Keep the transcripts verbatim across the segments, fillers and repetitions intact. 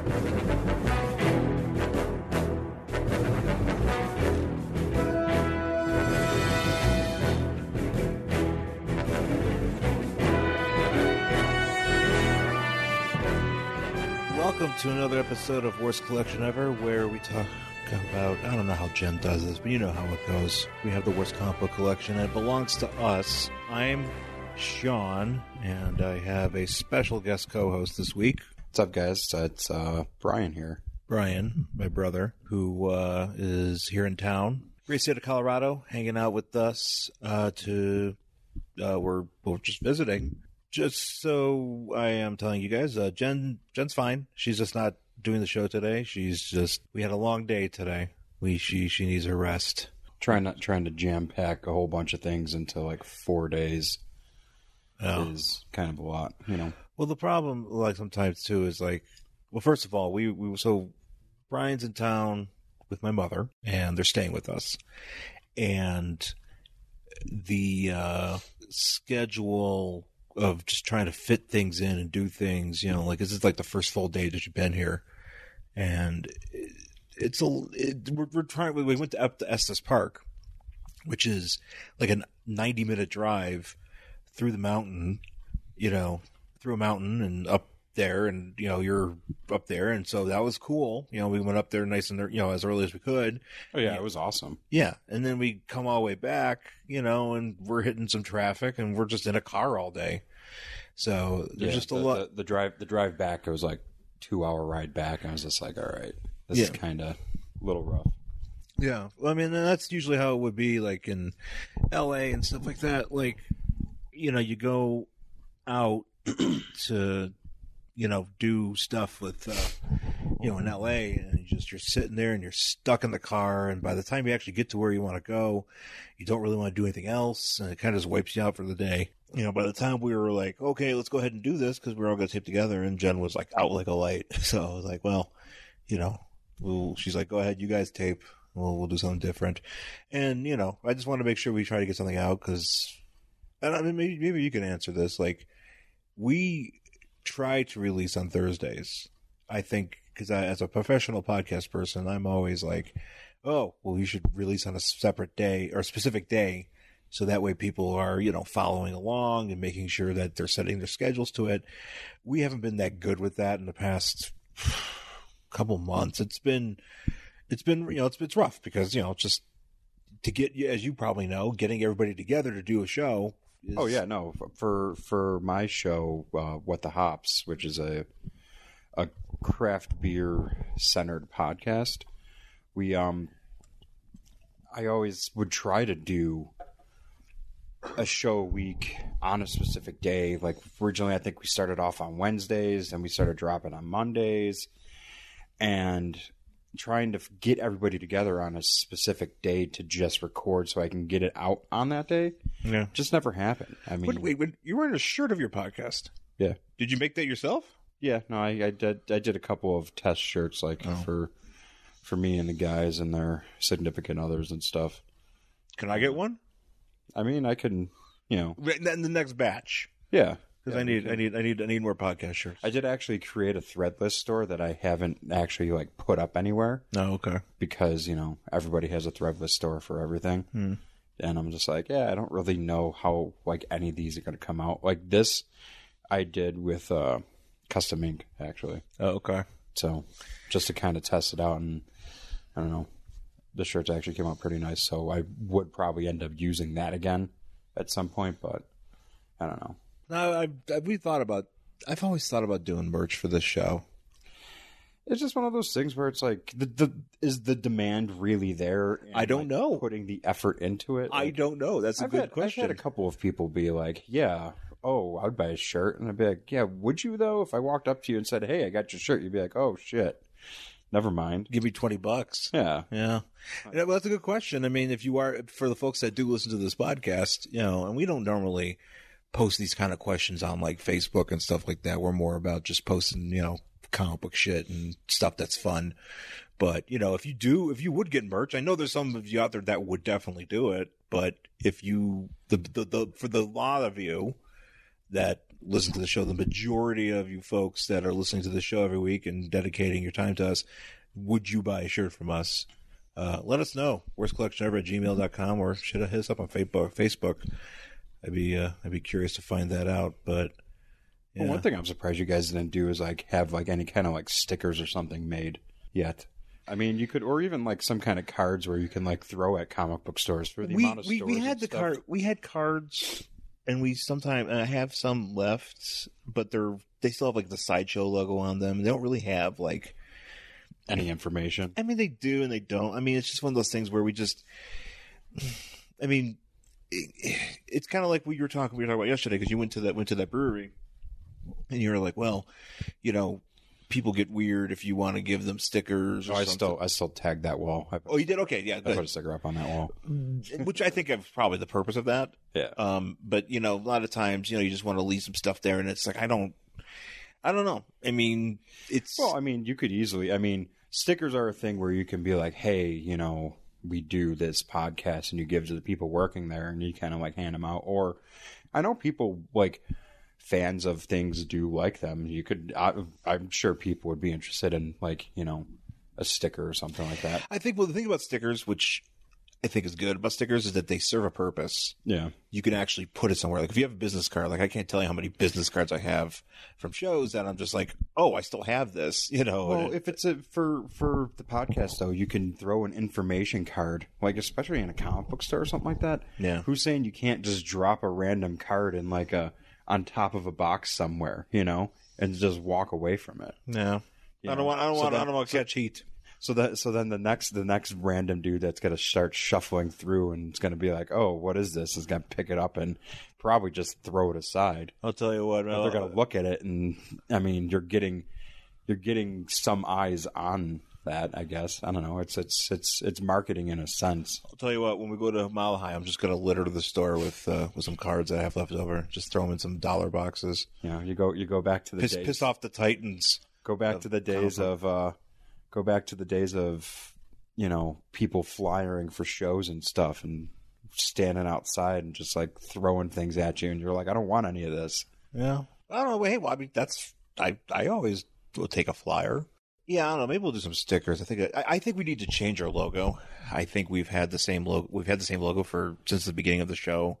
Welcome to another episode of Worst Collection Ever, where we talk about, I don't know how Jen does this, but you know how it goes. We have the worst comic book collection, and it belongs to us. I'm Sean, and I have a special guest co-host this week. What's up, guys? It's uh, Brian here. Brian, my brother, who uh, is here in town, great state of Colorado, hanging out with us uh, to, uh, we're, we're just visiting. Just so I am telling you guys, uh, Jen, Jen's fine. She's just not doing the show today. She's just, we had a long day today. We, she, she needs her rest. Trying not trying to jam pack a whole bunch of things into like four days oh. is kind of a lot, you know. Well, the problem, like sometimes too, is like, well, first of all, we, we so Brian's in town with my mother, and they're staying with us, and the uh, schedule of just trying to fit things in and do things, you know, like this is like the first full day that you've been here, and it, it's a it, we're, we're trying. We went to up to Estes Park, which is like a ninety minute drive through the mountain, you know, through a mountain and up there, and you know you're up there, and so that was cool. You know, we went up there nice and you know as early as we could. Oh yeah, it was awesome. Yeah, and then we come all the way back, you know, and we're hitting some traffic, and we're just in a car all day. So there's yeah, just a the, lot. The, the drive, the drive back, it was like two hour ride back. I was just like, all right, this yeah. is kind of a little rough. Yeah, well, I mean, that's usually how it would be, like in L A and stuff like that. Like, you know, you go out to, you know, do stuff with, uh, you know, in L A, and you just you're sitting there and you're stuck in the car, and by the time you actually get to where you want to go, you don't really want to do anything else, and it kind of just wipes you out for the day. You know, by the time we were like, okay, let's go ahead and do this because we're all going to tape together, and Jen was like out like a light. So I was like, well, you know, we'll, she's like, go ahead, you guys tape. We'll, we'll do something different. And, you know, I just want to make sure we try to get something out because, and I mean, maybe, maybe you can answer this. Like, we try to release on Thursdays, I think, because as a professional podcast person, I'm always like, oh, well, you should release on a separate day or a specific day. So that way people are, you know, following along and making sure that they're setting their schedules to it. We haven't been that good with that in the past couple months. It's been, it's been, you know, it's, it's rough because, you know, just to get, as you probably know, getting everybody together to do a show. Is... Oh yeah, no, for, for my show, uh, What the Hops, which is a, a craft beer centered podcast. We, um, I always would try to do a show a week on a specific day. Like originally, I think we started off on Wednesdays, and we started dropping on Mondays, and trying to get everybody together on a specific day to just record so I can get it out on that day. Yeah, just never happened. I mean, wait, wait, wait you were wearing a shirt of your podcast? Yeah. Did you make that yourself? Yeah, no, I, I did. I did a couple of test shirts, like oh. for for me and the guys and their significant others and stuff. Can I get one? I mean, I can, you know, in the next batch. Yeah, because yeah, I need, I need, I need, I need more podcast shirts. I did actually create a Threadless store that I haven't actually like put up anywhere. Oh, okay. Because you know everybody has a Threadless store for everything, hmm. and I'm just like, yeah, I don't really know how like any of these are going to come out. Like this, I did with uh, Custom Ink actually. Oh, okay. So just to kind of test it out, and I don't know. The shirts actually came out pretty nice, so I would probably end up using that again at some point, but I don't know. No, I, I we thought about. I've always thought about doing merch for this show. It's just one of those things where it's like, the, the is the demand really there? I don't like know. Putting the effort into it, I like, don't know. That's a I've good had, question. I've had a couple of people be like, "Yeah, oh, I'd buy a shirt," and I'd be like, "Yeah, would you though?" If I walked up to you and said, "Hey, I got your shirt," you'd be like, "Oh shit." Never mind. Give me twenty bucks. Yeah. Yeah. yeah. Well, that's a good question. I mean, if you are, for the folks that do listen to this podcast, you know, and we don't normally post these kind of questions on like Facebook and stuff like that. We're more about just posting, you know, comic book shit and stuff that's fun. But, you know, if you do, if you would get merch, I know there's some of you out there that would definitely do it. But if you, the, the, the for the lot of you that listen to the show, the majority of you folks that are listening to the show every week and dedicating your time to us, would you buy a shirt from us? Uh, let us know. worst collection ever at gmail dot com, or should have hit us up on Facebook. Facebook. I'd be uh, I'd be curious to find that out. But yeah. Well, one thing I'm surprised you guys didn't do is like have like any kind of like stickers or something made yet. I mean, you could, or even like some kind of cards where you can like throw at comic book stores for the we, amount of we, stores. we had and the stuff. card. We had cards, and we sometimes I have some left, but they're they still have like the Sideshow logo on them. They don't really have like any information. I mean, they do and they don't. I mean, it's just one of those things where we just. I mean, it, it's kind of like we were talking. We were talking about yesterday because you went to that went to that brewery, and you were like, "Well, you know, people get weird if you want to give them stickers." Or Oh, I something. still I still tagged that wall. I put, Oh, you did? Okay, yeah, I good. put a sticker up on that wall. Which I think is probably the purpose of that. Yeah. Um, but you know, a lot of times, you know, you just want to leave some stuff there, and it's like I don't, I don't know. I mean, it's Well, I mean, you could easily. I mean, stickers are a thing where you can be like, "Hey, you know, we do this podcast," and you give to the people working there, and you kind of like hand them out. Or, I know people like fans of things do like them. You could, I, I'm sure people would be interested in like, you know, a sticker or something like that. I think well, the thing about stickers, which I think is good about stickers, is that they serve a purpose. Yeah. You can actually put it somewhere. Like if you have a business card, like I can't tell you how many business cards I have from shows that I'm just like, oh, I still have this, you know. Well, and it- if it's a for for the podcast though, you can throw an information card, like especially in a comic book store or something like that. Yeah. Who's saying you can't just drop a random card in like a on top of a box somewhere, you know, and just walk away from it? no, You I don't know? want. I don't So want. that- I don't want to catch heat. So that so then the next the next random dude that's gonna start shuffling through and it's gonna be like, oh, what is this? Is gonna pick it up and probably just throw it aside. I'll tell you what. But they're gonna look at it and I mean you're getting you're getting some eyes on that, I guess. I don't know. It's it's it's it's marketing in a sense. I'll tell you what. When we go to Mile High, I'm just gonna litter the store with uh, with some cards that I have left over. Just throw them in some dollar boxes. You know, you go you go back to the Piss, days. piss off the Titans. Go back of to the days comic of uh, go back to the days of you know people flyering for shows and stuff and standing outside and just like throwing things at you and you're like, I don't want any of this. Yeah. I don't know. Hey, well, I mean, that's I. I always will take a flyer. Yeah, I don't know. Maybe we'll do some stickers. I think. I, I think we need to change our logo. I think we've had the same logo. We've had the same logo for since the beginning of the show,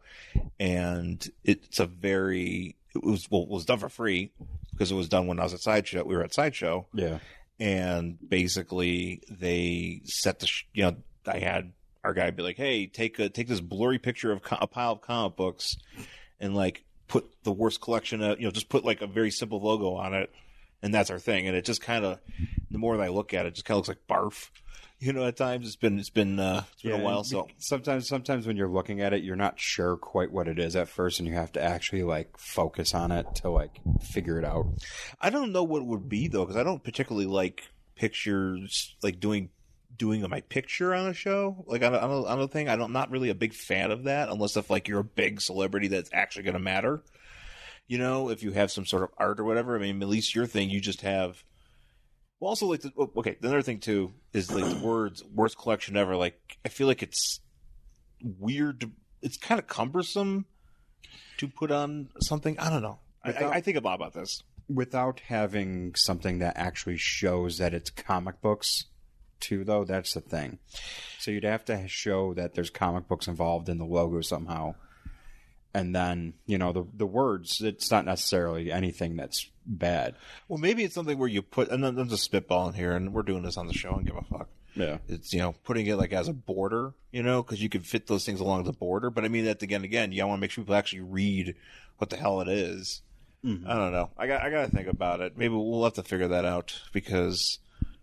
and it's a very. It was well, it was done for free because it was done when I was at Sideshow. We were at Sideshow, Yeah. and basically they set the. Sh- you know, I had our guy be like, "Hey, take a take this blurry picture of co- a pile of comic books, and like put the worst collection of, you know, just put like a very simple logo on it." And that's our thing. And it just kind of, the more that I look at it, it just kind of looks like barf. You know, at times it's been, it's been, uh, it's been a while. So sometimes, sometimes when you're looking at it, you're not sure quite what it is at first, and you have to actually like focus on it to like figure it out. I don't know what it would be though, because I don't particularly like pictures, like doing, doing my picture on a show. Like on a, on a, on a thing, I don't, I'm not really a big fan of that unless if like you're a big celebrity that's actually going to matter. You know, if you have some sort of art or whatever, I mean, at least your thing, you just have. Well, also, like, the, okay, the other thing, too, is, like, the words, worst collection ever. Like, I feel like it's weird. To, it's kind of cumbersome to put on something. I don't know. I, I, I think a lot about this. Without having something that actually shows that it's comic books, too, though, that's the thing. So you'd have to show that there's comic books involved in the logo somehow. And then, you know, the the words, it's not necessarily anything that's bad. Well, maybe it's something where you put, and I'm just spitballing here, and we're doing this on the show and give a fuck. Yeah. It's, you know, putting it like as a border, you know, because you can fit those things along the border. But I mean, that again, again, you want to make sure people actually read what the hell it is. Mm-hmm. I don't know. I got, I got to think about it. Maybe we'll have to figure that out because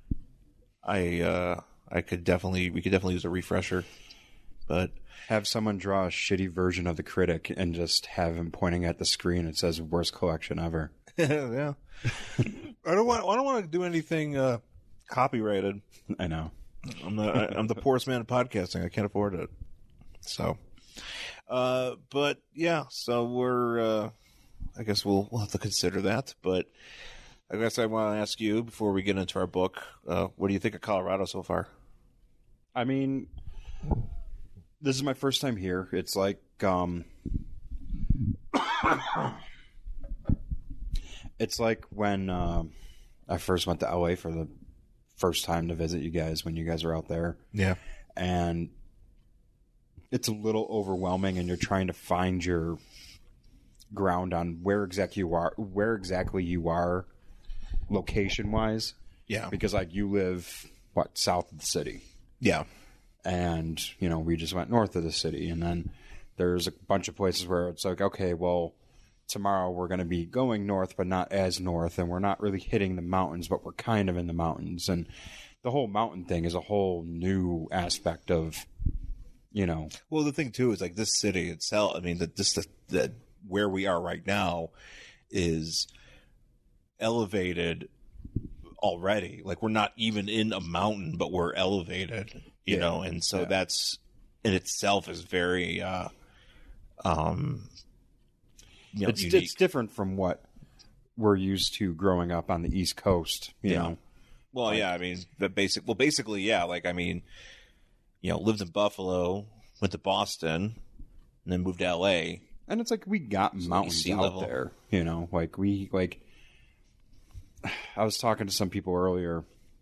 I, uh, I could definitely, we could definitely use a refresher. But have someone draw a shitty version of the Critic and just have him pointing at the screen. It says worst collection ever. Yeah. I don't want, I don't want to do anything uh, copyrighted. I know. I'm the I, I'm the poorest man in podcasting. I can't afford it. So, uh, but yeah. So we're. Uh, I guess we'll we'll have to consider that. But I guess I want to ask you before we get into our book. Uh, what do you think of Colorado so far? I mean, this is my first time here. It's like um, It's like when um, I first went to L A for the first time to visit you guys when you guys were out there. Yeah. And it's a little overwhelming, and you're trying to find your ground on where exactly you are, where exactly you are location wise. Yeah. Because like you live what south of the city. Yeah. And you know we just went north of the city, and then there's a bunch of places where it's like, okay, well, tomorrow we're going to be going north, but not as north, and we're not really hitting the mountains, but we're kind of in the mountains. And the whole mountain thing is a whole new aspect of, you know. Well, the thing too is like this city itself. I mean, that this the, the where we are right now is elevated already. Like we're not even in a mountain, but we're elevated, you Yeah. know. And so Yeah. that's in itself is very, uh, um, you know, It's unique. it's different from what we're used to growing up on the East Coast, you Yeah. know. Well, yeah, I mean, the basic. Well, basically, yeah. Like, I mean, you know, lived in Buffalo, went to Boston, and then moved to L A. And it's like we got mountains sea out level. there, you know. Like we like. I was talking to some people earlier,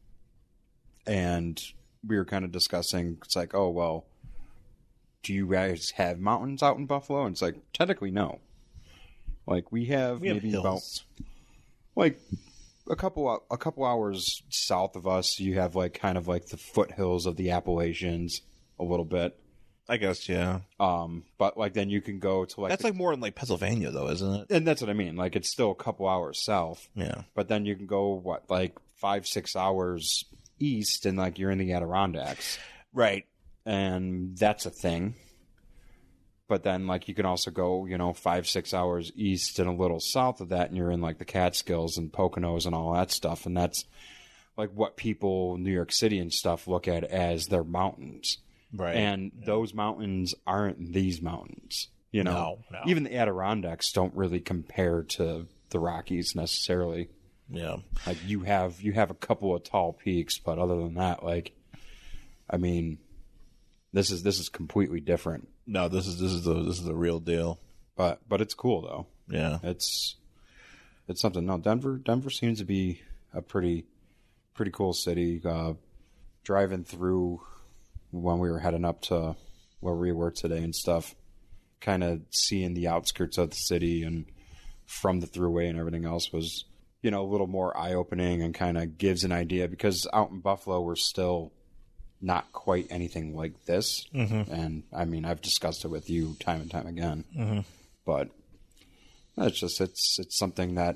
and we were kind of discussing. It's like, oh well, do you guys have mountains out in Buffalo? And it's like, technically, no. Like we have We have maybe hills. about like a couple a couple hours south of us. You have like kind of like the foothills of the Appalachians a little bit. I guess, yeah. Um, but like then you can go to like That's the- like more in like Pennsylvania, though, isn't it? and that's what I mean. Like it's still a couple hours south. Yeah. But then you can go what, like five, six hours east, and like you're in the Adirondacks, Right. and that's a thing. But then, like, you can also go, you know, five, six hours east and a little south of that, and you're in like the Catskills and Poconos and all that stuff, and that's like what people in New York City and stuff look at as their mountains. Right. And those mountains aren't these mountains. You know, No, no. even the Adirondacks don't really compare to the Rockies necessarily. Yeah. Like you have you have a couple of tall peaks, but other than that, like, I mean, this is this is completely different. No, this is this is the this is the real deal. But but it's cool though. Yeah. It's it's something. No, Denver Denver seems to be a pretty pretty cool city. Uh, driving through when we were heading up to where we were today and stuff, kind of seeing the outskirts of the city and from the thruway and everything else was, you know, a little more eye-opening and kind of gives an idea, because out in Buffalo we're still not quite anything like this. Mm-hmm. And I mean, I've discussed it with you time and time again. Mm-hmm. But it's just it's it's something that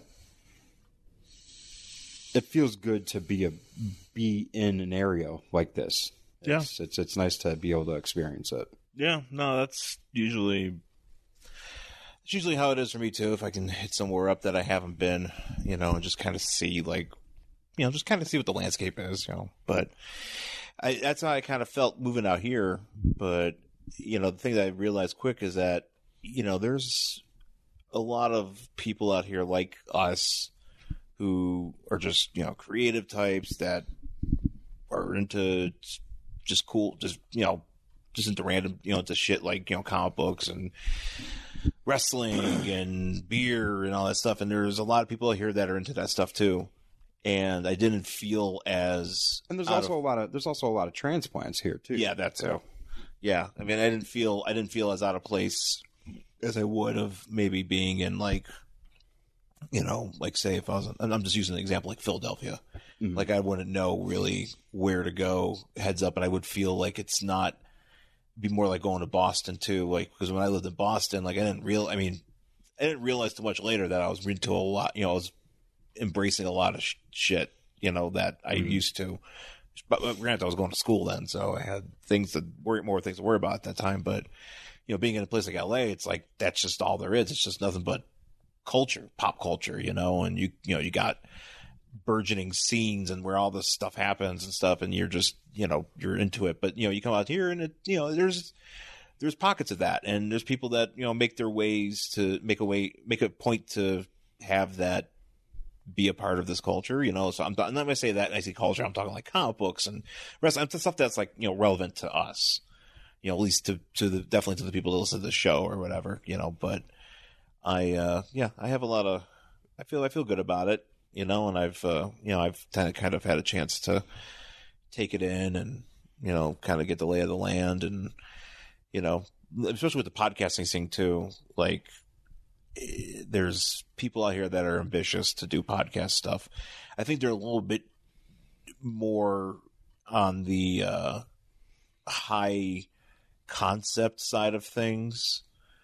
it feels good to be a be in an area like this. Yeah. It's, it's it's nice to be able to experience it. Yeah, no, that's usually it's usually how it is for me too. If I can hit somewhere up that I haven't been, you know, and just kind of see, like, you know, just kind of see what the landscape is, you know. But I, that's how I kind of felt moving out here. But you know, the thing that I realized quick is that, you know, there's a lot of people out here like us who are just, you know, creative types that are into just cool, just, you know, just into random, you know, into shit like, you know, comic books and wrestling and beer and all that stuff. And there's a lot of people out here that are into that stuff too. And I didn't feel as And there's out also of- a lot of there's also a lot of transplants here too. yeah, that too. Yeah, I mean, I didn't feel I didn't feel as out of place as I would have maybe being in, like, you know, like, say if I was, and I'm just using an example like Philadelphia, Mhm. like I wouldn't know really where to go heads up, and I would feel like it's not be more like going to Boston too, like, because when I lived in Boston, like I didn't real, I mean, I didn't realize too much later that I was into a lot, you know, I was embracing a lot of sh- shit, you know, that I Mhm. used to. But but granted, I was going to school then, so I had things to worry, more things to worry about at that time. But you know, being in a place like L A, it's like that's just all there is. It's just nothing but culture, pop culture, you know. And you you know, you got burgeoning scenes and where all this stuff happens and stuff, and you're just, you know, you're into it. But you know, you come out here and it, you know, there's there's pockets of that, and there's people that, you know, make their ways to make a way, make a point to have that be a part of this culture, you know. So I'm, I'm not going to say that I say culture. I'm talking like comic books and rest. I'm stuff that's like, you know, relevant to us, you know, at least to to the definitely to the people that listen to the show or whatever, you know. But I, uh, yeah, I have a lot of I feel I feel good about it, you know, and I've uh, you know I've kind of kind of had a chance to take it in and you know kind of get the lay of the land, and you know especially with the podcasting thing too, like there's people out here that are ambitious to do podcast stuff. I think they're a little bit more on the uh, high concept side of things,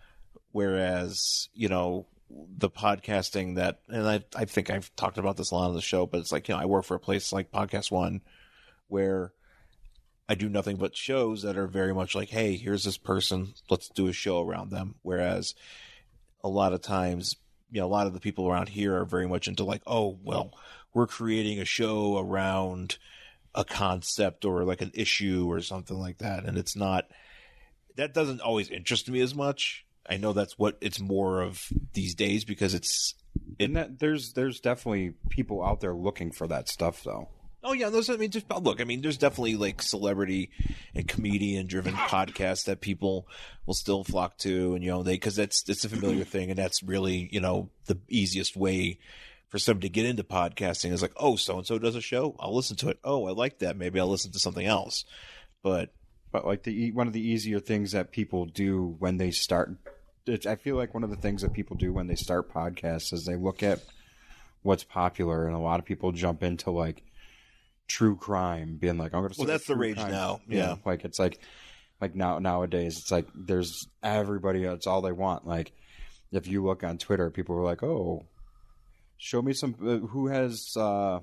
whereas you know the podcasting that, and I I think I've talked about this a lot on the show, but it's like, you know I work for a place like Podcast One where I do nothing but shows that are very much like, hey, here's this person, let's do a show around them. Whereas a lot of times, you know, a lot of the people around here are very much into like, oh, well, we're creating a show around a concept or like an issue or something like that. And it's not, that doesn't always interest me as much. I know that's what it's more of these days because it's, it, and that there's, there's definitely people out there looking for that stuff though. Oh yeah, those. I mean, just look. I mean, there's definitely like celebrity and comedian-driven podcasts that people will still flock to, and you know, they because that's it's a familiar thing, and that's really you know the easiest way for somebody to get into podcasting is like, oh, so and so does a show, I'll listen to it. Oh, I like that. Maybe I'll listen to something else. But but like the one of the easier things that people do when they start, it's, I feel like one of the things that people do when they start podcasts is they look at what's popular, and a lot of people jump into like true crime, being like, I'm going to. Well, that's the rage crime. Now. Yeah. yeah, like it's like, like now nowadays, it's like there's everybody. It's all they want. Like, if you look on Twitter, people are like, "Oh, show me some uh, who has uh,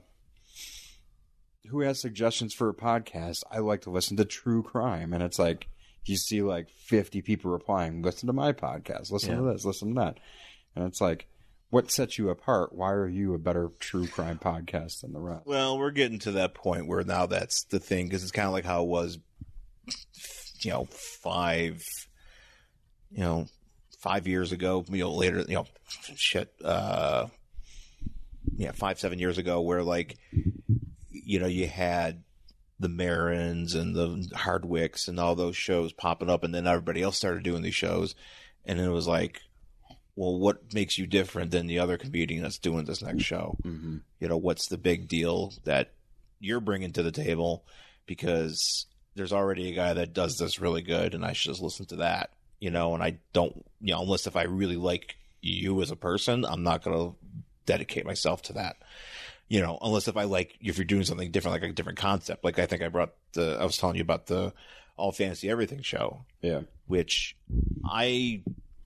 who has suggestions for a podcast. I like to listen to true crime," and it's like you see like fifty people replying, "Listen to my podcast. Listen yeah. to this. Listen to that," and it's like, what sets you apart? Why are you a better true crime podcast than the rest? Well, we're getting to that point where now that's the thing, because it's kind of like how it was, you know, five, you know, five years ago, you know, later, you know, shit, uh, yeah, five, seven years ago, where like, you know, you had the Marins and the Hardwicks and all those shows popping up, and then everybody else started doing these shows, and it was like, well, what makes you different than the other comedian that's doing this next show? Mm-hmm. You know, what's the big deal that you're bringing to the table? Because there's already a guy that does this really good, and I should just listen to that. You know, and I don't, you know, unless if I really like you as a person, I'm not going to dedicate myself to that. You know, unless if I like, if you're doing something different, like a different concept. Like I think I brought the, I was telling you about the All Fantasy Everything show. Yeah. Which I...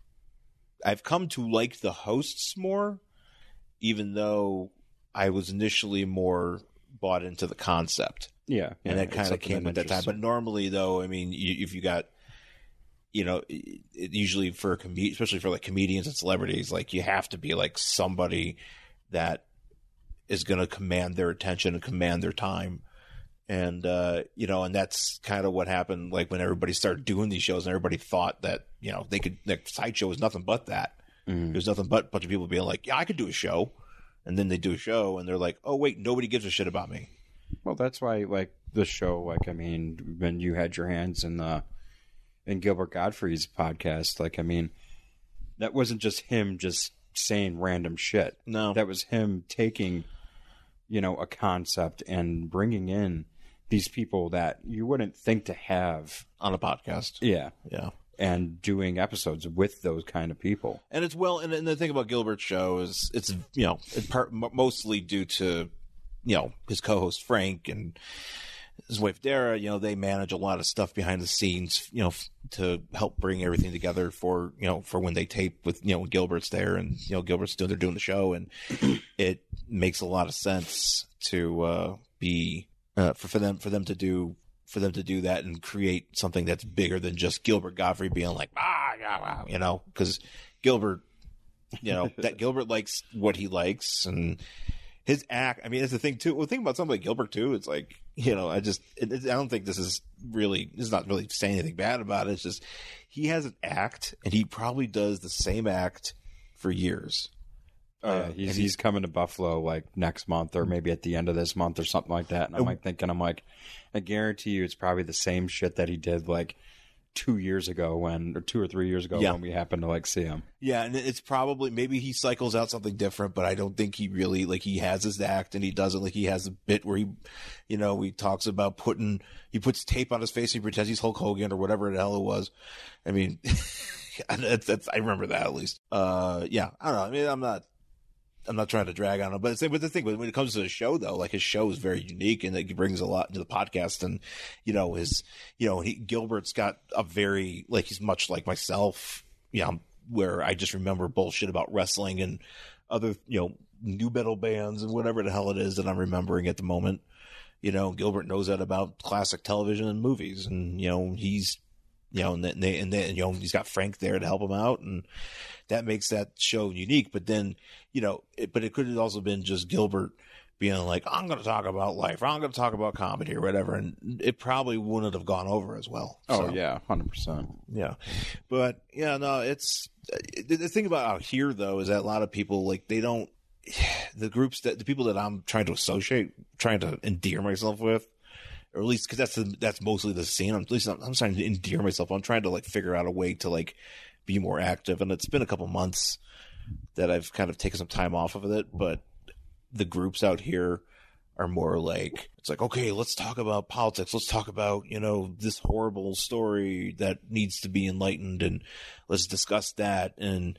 I've come to like the hosts more, even though I was initially more bought into the concept. Yeah. And yeah, that kind of came at that time. But normally, though, I mean, you, if you got, you know, it, it usually for, com- especially for like comedians and celebrities, like you have to be like somebody that is going to command their attention and command their time. And, uh, you know, and that's kind of what happened, like, when everybody started doing these shows and everybody thought that, you know, they could, like, Sideshow was nothing but that. Mm-hmm. There's nothing but a bunch of people being like, yeah, I could do a show. And then they do a show and they're like, oh, wait, nobody gives a shit about me. Well, that's why, like, the show, like, I mean, when you had your hands in the, in Gilbert Gottfried's podcast, like, I mean, that wasn't just him just saying random shit. No. That was him taking, you know, a concept and bringing in these people that you wouldn't think to have on a podcast. Yeah. Yeah. And doing episodes with those kind of people. And it's well, and, and the thing about Gilbert's show is it's, you know, it's part, mostly due to, you know, his co-host Frank and his wife Dara. You know, they manage a lot of stuff behind the scenes, you know, f- to help bring everything together for, you know, for when they tape with, you know, Gilbert's there and, you know, Gilbert's doing, they're doing the show, and it makes a lot of sense to uh, be, Uh, for, for them for them to do for them to do that and create something that's bigger than just Gilbert Gottfried being like, ah, yeah, wow, you know, because Gilbert, you know, that Gilbert likes what he likes, and his act. I mean, that's the thing too. Well, the thing about somebody like Gilbert too, it's like, you know, I just it, it, I don't think this is really this is not really saying anything bad about it. It's just he has an act, and he probably does the same act for years. Oh, yeah, he's, he's coming to Buffalo like next month or maybe at the end of this month or something like that. And I'm like thinking, I'm like, I guarantee you it's probably the same shit that he did like two years ago when, or two or three years ago Yeah. when we happened to like see him. Yeah, and it's probably maybe he cycles out something different, but I don't think he really like he has his act and he does it like he has a bit where he, you know, he talks about putting he puts tape on his face, he pretends he's Hulk Hogan or whatever the hell it was. I mean, that's, that's I remember that at least. Uh, yeah, I don't know. I mean, I'm not. I'm not trying to drag on him, but it's, but the thing, when it comes to the show though, like his show is very unique and it brings a lot to the podcast. And, you know, his, you know, he, Gilbert's got a very, like, he's much like myself, you know, where I just remember bullshit about wrestling and other, you know, new metal bands and whatever the hell it is that I'm remembering at the moment. You know, Gilbert knows that about classic television and movies, and, you know, he's, you know, and they, and they, you know, he's got Frank there to help him out, and that makes that show unique. But then, you know, it, but it could have also been just Gilbert being like, I'm going to talk about life, or I'm going to talk about comedy or whatever, and it probably wouldn't have gone over as well. Oh, So, yeah, one hundred percent. yeah. But, yeah, no, it's, the, the thing about out here, though, is that a lot of people, like, they don't, the groups that, the people that I'm trying to associate, trying to endear myself with, or at least, because that's the, that's mostly the scene. I'm, at least I'm, I'm trying to endear myself. I'm trying to like figure out a way to like be more active. And it's been a couple months that I've kind of taken some time off of it. But the groups out here are more like, it's like, okay, let's talk about politics. Let's talk about, you know, this horrible story that needs to be enlightened, and let's discuss that. And,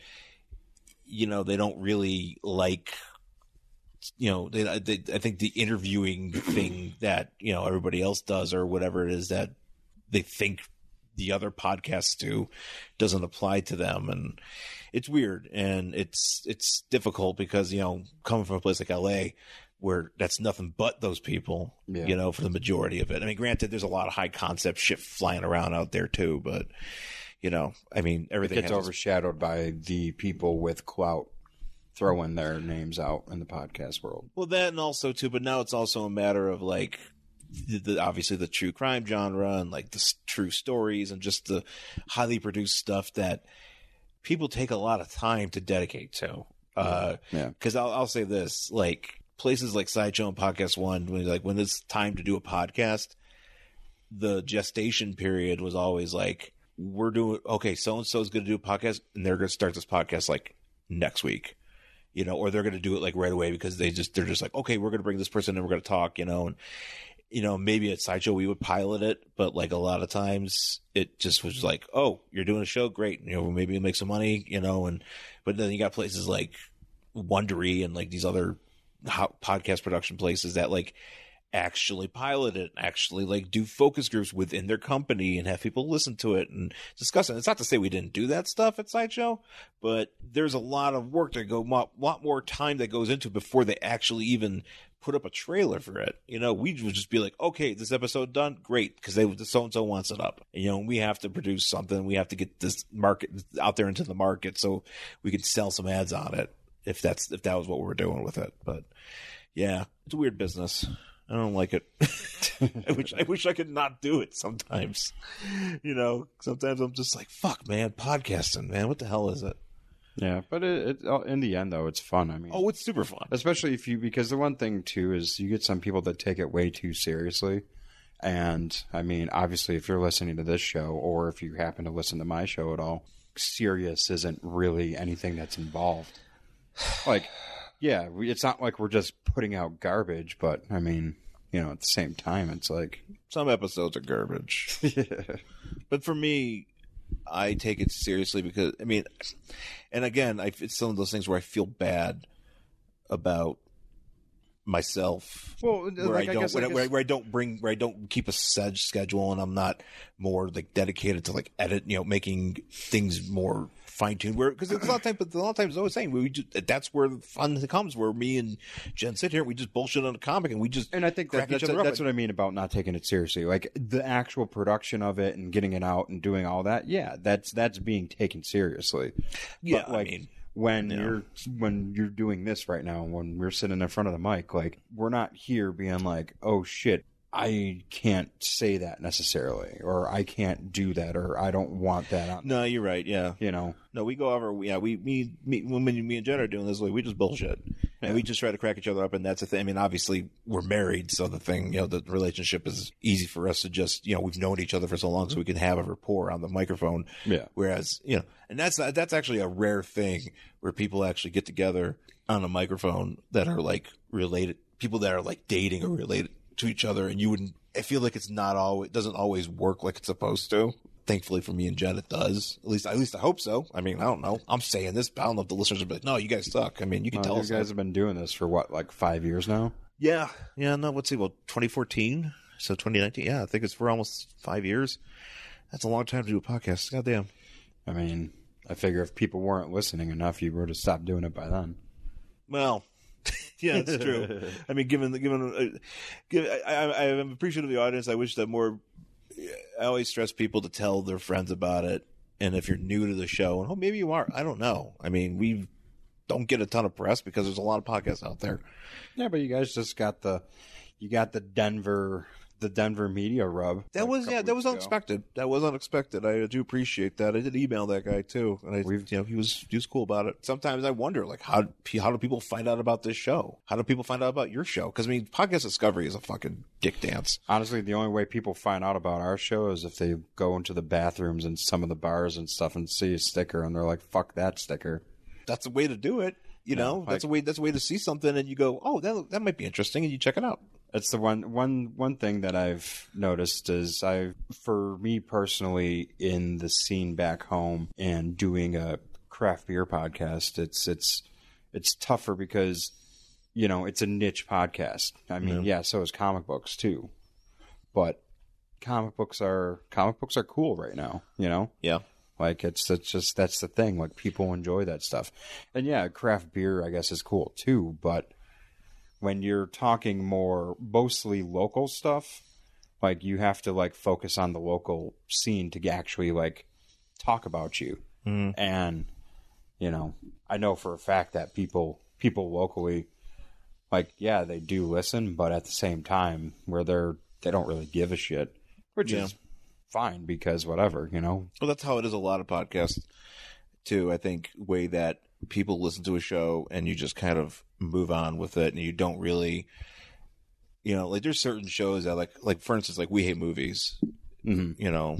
you know, they don't really like, you know, they, they, I think the interviewing thing that, you know, everybody else does or whatever it is that they think the other podcasts do doesn't apply to them. And it's weird. And it's, it's difficult because, you know, coming from a place like L A where that's nothing but those people, Yeah. you know, for the majority of it. I mean, granted, there's a lot of high concept shit flying around out there too, but, you know, I mean, It everything gets has its- overshadowed by the people with clout throwing their names out in the podcast world. Well, that and also too, but now it's also a matter of like, the, the obviously the true crime genre and like the s- true stories and just the highly produced stuff that people take a lot of time to dedicate to. Uh, Yeah. Because I'll, I'll say this, like places like Sideshow and Podcast One, when like when it's time to do a podcast, the gestation period was always like, we're doing okay. So and so is going to do a podcast, and they're going to start this podcast like next week. You know, or they're going to do it like right away because they just, they're just like, okay, we're going to bring this person and we're going to talk, you know, and, you know, maybe at Sideshow we would pilot it, but like a lot of times it just was like, oh, you're doing a show. Great. You know, maybe you'll make some money, you know, and, but then you got places like Wondery and like these other ho- podcast production places that like actually pilot it, actually like do focus groups within their company and have people listen to it and discuss it. It's not to say we didn't do that stuff at Sideshow, but there's a lot of work that go, a lot more time that goes into before they actually even put up a trailer for it. You know, we would just be like, okay, this episode done, great, because they so and so wants it up. And, you know, we have to produce something. We have to get this market out there into the market so we could sell some ads on it. If that's if that was what we were doing with it, but yeah, it's a weird business. I don't like it. I wish I wish I could not do it sometimes. You know, sometimes I'm just like, fuck, man, podcasting, man, what the hell is it? Yeah, but it, it, in the end, though, it's fun. I mean, Oh, it's super fun. especially if you, because the one thing too is you get some people that take it way too seriously. And I mean, obviously, if you're listening to this show, or if you happen to listen to my show at all, serious isn't really anything that's involved. Like, yeah, we, it's not like we're just putting out garbage, but I mean, you know, at the same time, it's like, Some episodes are garbage. yeah, But for me, I take it seriously because, I mean, and again, I, it's some of those things where I feel bad about myself. well, Where like, I don't, guess, where, I I- where, I- guess- where I don't bring, where I don't keep a set schedule, and I'm not more like dedicated to like edit, you know, making things more fine tuned. Where because a lot of times, but a lot of times, I was saying we just that's where the fun comes. Where me and Jen sit here, and we just bullshit on a comic, and we just And I think that, crack each that's, other up. that's what I mean about not taking it seriously. Like the actual production of it and getting it out and doing all that. Yeah, that's that's being taken seriously. yeah, But, like I mean, when yeah. you're when you're doing this right now, when we're sitting in front of the mic, like we're not here being like, oh shit, I can't say that necessarily, or I can't do that, or I don't want that on. no, you're right. Yeah, You know, no, we go over. Yeah, we me me when me and Jen are doing this, like we just bullshit. And we just try to crack each other up, and that's the thing. I mean, obviously, we're married, so the thing, you know, the relationship is easy for us to just, you know, we've known each other for so long, so we can have a rapport on the microphone. Yeah. Whereas, you know, and that's that's actually a rare thing where people actually get together on a microphone that are like related, people that are like dating or related to each other, and you wouldn't. I feel like it's not always, it doesn't always work like it's supposed to. Thankfully for me and Jen, it does. At least, at least I hope so. I mean, I don't know. I'm saying this, but I don't know if the listeners will be like, "No, you guys suck." I mean, you can Well, tell you us. guys that. have been doing this for what, like five years now? Yeah, yeah. No, let's see. Well, twenty fourteen, so twenty nineteen. Yeah, I think it's for almost five years. That's a long time to do a podcast. Goddamn. I mean, I figure if people weren't listening enough, you would have stopped doing it by then. Well, yeah, it's true. I mean, given the given, uh, given I, I, I am appreciative of the audience. I wish that more. I always stress people to tell their friends about it. And if you're new to the show, and oh, maybe you are, I don't know. I mean, we don't get a ton of press because there's a lot of podcasts out there. Yeah, but you guys just got the, you got the Denver, the Denver media rub. That like, was a yeah, couple that was weeks ago. unexpected. That was unexpected. I do appreciate that. I did email that guy too, and I, We've- you know, he was he was cool about it. Sometimes I wonder, like, how how do people find out about this show? How do people find out about your show? Because I mean, podcast discovery is a fucking dick dance. Honestly, the only way people find out about our show is if they go into the bathrooms and some of the bars and stuff and see a sticker and they're like, "Fuck that sticker." That's a way to do it. You know, like- that's a way. That's a way to see something, and you go, "Oh, that that might be interesting," and you check it out. It's the one one one thing that I've noticed is I, for me personally, in the scene back home and doing a craft beer podcast, it's it's it's tougher because, you know, it's a niche podcast. I mean, yeah, so is comic books too, but comic books are comic books are cool right now. You know, Yeah. like it's it's just that's the thing. Like people enjoy that stuff, and yeah, craft beer I guess is cool too, but when you're talking more mostly local stuff, like you have to like focus on the local scene to actually like talk about you. Mm. And you know, I know for a fact that people people locally, like, yeah, they do listen, but at the same time, where they're they don't really give a shit, which Yeah. is fine because whatever, you know. Well, that's how it is. A lot of podcasts, too. I think way that people listen to a show and you just kind of move on with it, and you don't really, you know, like there's certain shows that like, like for instance, like We Hate Movies. Mm-hmm. You know,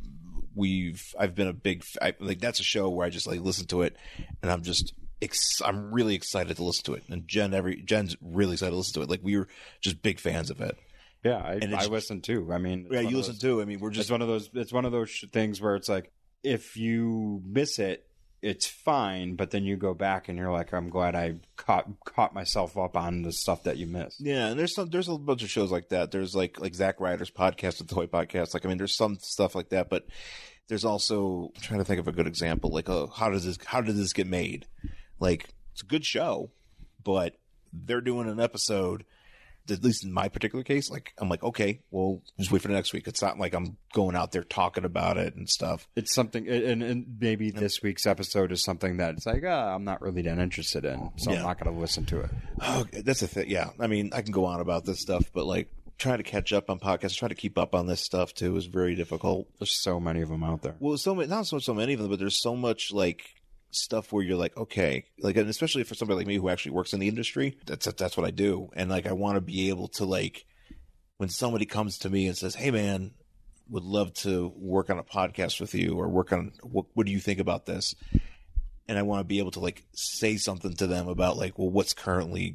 we've I've been a big I, like that's a show where I just like listen to it, and I'm just ex- I'm really excited to listen to it, and Jen every Jen's really excited to listen to it. Like we were just big fans of it. Yeah, I, And I it's- listen too. I mean, it's Yeah, one you of listen those- too. I mean, we're It's just one of those. It's one of those sh- things where it's like, if you miss it, it's fine. But then you go back and you're like, I'm glad I caught caught myself up on the stuff that you missed. Yeah, and there's some there's a bunch of shows like that. There's like like Zack Ryder's podcast, the Toy Podcast. Like I mean, there's some stuff like that, but there's also I'm trying to think of a good example. Like, oh, how does this how did this get made? Like it's a good show, but they're doing an episode. At least in my particular case, like I'm like, okay, well, just wait for the next week. It's not like I'm going out there talking about it and stuff. It's something, and, and maybe this week's episode is something that it's like, ah, I'm not really that interested in, so Yeah. I'm not going to listen to it. Oh, that's the thing. Yeah, I mean, I can go on about this stuff, but like trying to catch up on podcasts, trying to keep up on this stuff too is very difficult. There's so many of them out there. Well, so many, not so so many of them, but there's so much like stuff where you're like, okay, like, and especially for somebody like me who actually works in the industry, that's that's what I do, and like I want to be able to like when somebody comes to me and says, hey man, would love to work on a podcast with you or work on what what do you think about this, and I want to be able to like say something to them about like, well, what's currently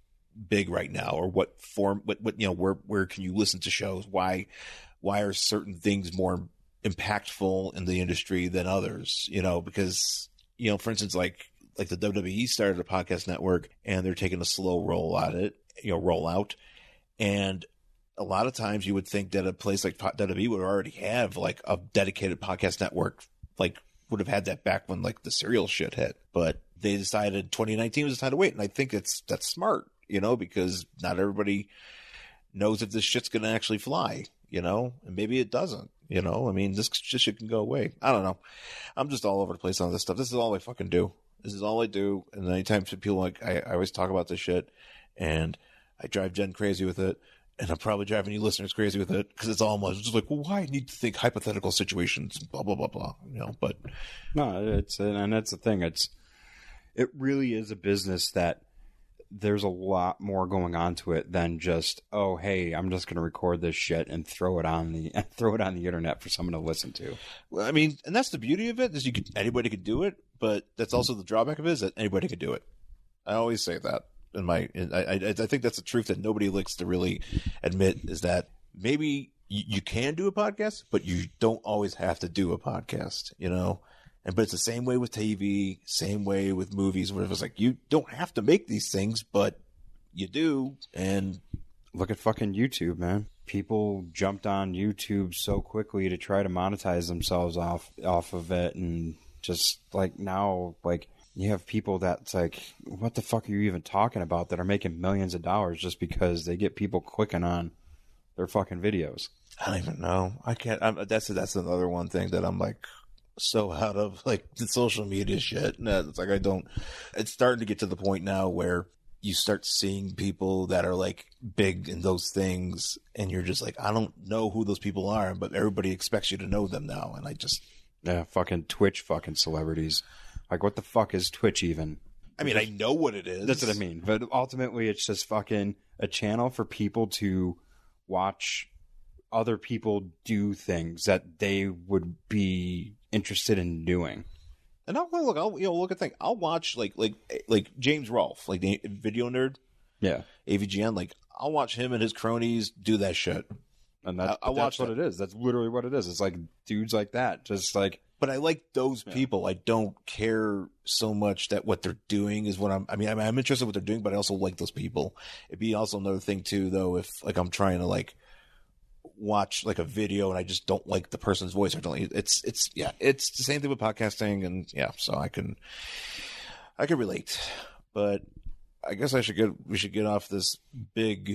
big right now, or what form, what what you know, where where can you listen to shows, why why are certain things more impactful in the industry than others, you know, because you know, for instance, like like the W W E started a podcast network and they're taking a slow roll at it, you know, roll out. And a lot of times you would think that a place like W W E would already have like a dedicated podcast network, like would have had that back when like the serial shit hit. But they decided twenty nineteen was the time to wait. And I think it's that's smart, you know, because not everybody knows if this shit's going to actually fly, you know, and maybe it doesn't. You know, I mean, this shit can go away. I don't know. I'm just all over the place on this stuff. This is all I fucking do. This is all I do. And anytime people like, I, I always talk about this shit, and I drive Jen crazy with it, and I'm probably driving you listeners crazy with it because it's almost just like, well, why I need to think hypothetical situations, blah blah blah blah. You know, but No, it's and that's the thing. It's it really is a business that there's a lot more going on to it than just, oh, hey, I'm just going to record this shit and throw it on the throw it on the internet for someone to listen to. Well, I mean, and that's the beauty of it is you could anybody could do it, but that's also the drawback of it is that anybody could do it. I always say that in my, in, I, I I think that's the truth that nobody likes to really admit is that maybe you, you can do a podcast, but you don't always have to do a podcast, you know. And but it's the same way with T V, same way with movies. Where it's like you don't have to make these things, but you do. And look at fucking YouTube, man. People jumped on YouTube so quickly to try to monetize themselves off off of it, and just like now, like you have people that's like, what the fuck are you even talking about? That are making millions of dollars just because they get people clicking on their fucking videos. I don't even know. I can't. I'm, that's that's another one thing that I'm like. So out of like the social media shit. No, it's like I don't. It's starting to get to the point now where you start seeing people that are like big in those things, and you're just like, I don't know who those people are, but everybody expects you to know them now, and I just yeah, fucking Twitch, fucking celebrities. Like, what the fuck is Twitch even? I mean, I know what it is. That's what I mean. But ultimately, it's just fucking a channel for people to watch other people do things that they would be interested in doing. And I'll look. I'll you know look at thing. I'll watch like like like James Rolfe, like the video nerd. Yeah, A V G N. Like I'll watch him and his cronies do that shit. And that's, I, that's what that. it is. That's literally what it is. It's like dudes like that, just like. But I like those yeah. people. I don't care so much that what they're doing is what I'm. I mean, I'm, I'm interested in what they're doing, but I also like those people. It'd be also another thing too, though, if like I'm trying to like. watch like a video and I just don't like the person's voice or don't like, it's it's yeah it's the same thing with podcasting and yeah so I can I can relate, but I guess I should get we should get off this big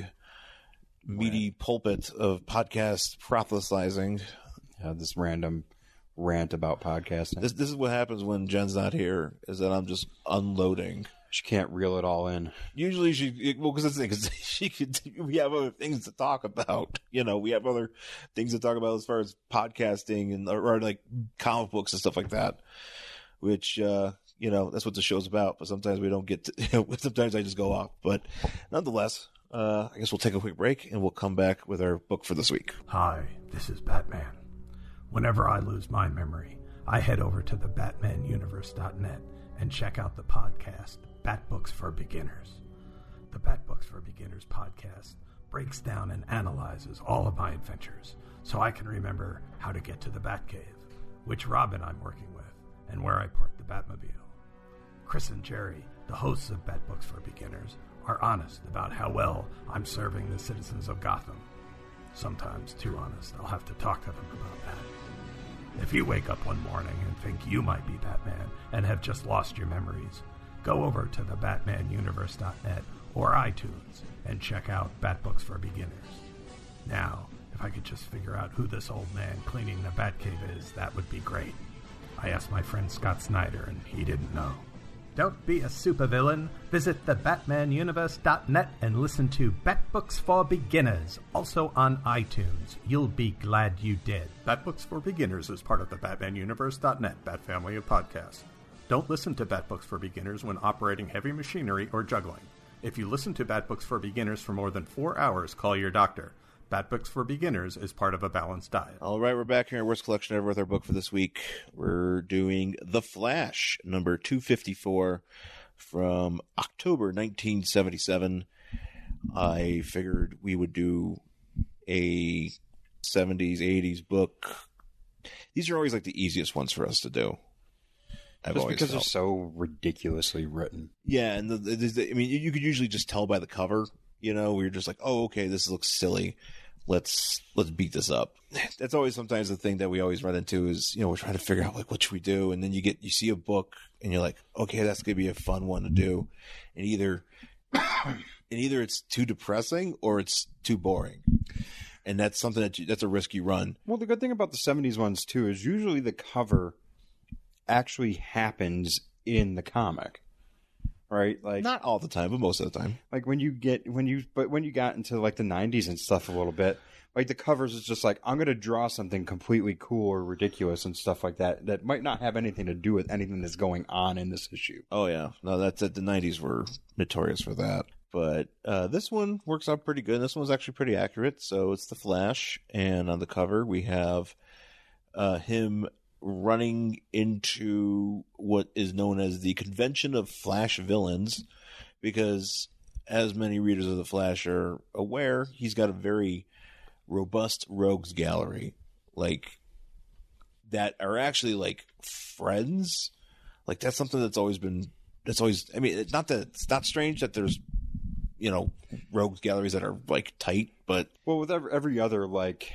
meaty pulpit of podcast proselytizing. Yeah, this random rant about podcasting. This this is what happens when Jen's not here, is that I'm just unloading. She can't reel it all in. Usually she, well, because that's the thing, because she could, we have other things to talk about. You know, we have other things to talk about as far as podcasting and, or, or like comic books and stuff like that, which, uh, you know, that's what the show's about. But sometimes we don't get to, you know, sometimes I just go off. But nonetheless, uh, I guess we'll take a quick break and we'll come back with our book for this week. Hi, this is Batman. Whenever I lose my memory, I head over to the batman universe dot net and check out the podcast, Bat Books for Beginners. The Bat Books for Beginners podcast breaks down and analyzes all of my adventures so I can remember how to get to the Batcave, which Robin I'm working with, and where I park the Batmobile. Chris and Jerry, the hosts of Bat Books for Beginners, are honest about how well I'm serving the citizens of Gotham. Sometimes too honest. I'll have to talk to them about that. If you wake up one morning and think you might be Batman and have just lost your memories, go over to the batman universe dot net or iTunes and check out Bat Books for Beginners. Now, if I could just figure out who this old man cleaning the Batcave is, that would be great. I asked my friend Scott Snyder, and he didn't know. Don't be a supervillain. Visit the batman universe dot net and listen to Bat Books for Beginners, also on iTunes. You'll be glad you did. Bat Books for Beginners is part of the batman universe dot net Bat family of podcasts. Don't listen to Bat Books for Beginners when operating heavy machinery or juggling. If you listen to Bat Books for Beginners for more than four hours, call your doctor. Bat Books for Beginners is part of a balanced diet. All right, we're back here in Worst Collection Ever with our book for this week. We're doing The Flash, number two fifty-four from October nineteen seventy-seven. I figured we would do a seventies, eighties book. These are always like the easiest ones for us to do. I've just always because felt. they're so ridiculously written. Yeah, and the, the, the, I mean, you could usually just tell by the cover. You know, where you're just like, oh, okay, this looks silly. Let's let's beat this up. That's always sometimes the thing that we always run into is, you know, we're trying to figure out like what should we do, and then you get you see a book and you're like, okay, that's gonna be a fun one to do, and either and either it's too depressing or it's too boring, and that's something that you, that's a risk you run. Well, the good thing about the seventies ones too is usually the cover actually happens in the comic. right? Like Not all the time, but most of the time. like when you get when you but when you got into like the nineties and stuff a little bit, like the covers is just like, I'm gonna draw something completely cool or ridiculous and stuff like that that might not have anything to do with anything that's going on in this issue. Oh yeah, no, that's it. The nineties were notorious for that. But uh, this one works out pretty good. This one's actually pretty accurate. So it's the Flash, and on the cover we have uh, him running into what is known as the Convention of Flash Villains, because as many readers of the Flash are aware, he's got a very robust rogues gallery, like that are actually like friends. Like that's something that's always been. That's always. I mean, it's not that it's not strange that there's, you know, rogues galleries that are like tight, but Well, with every, every other like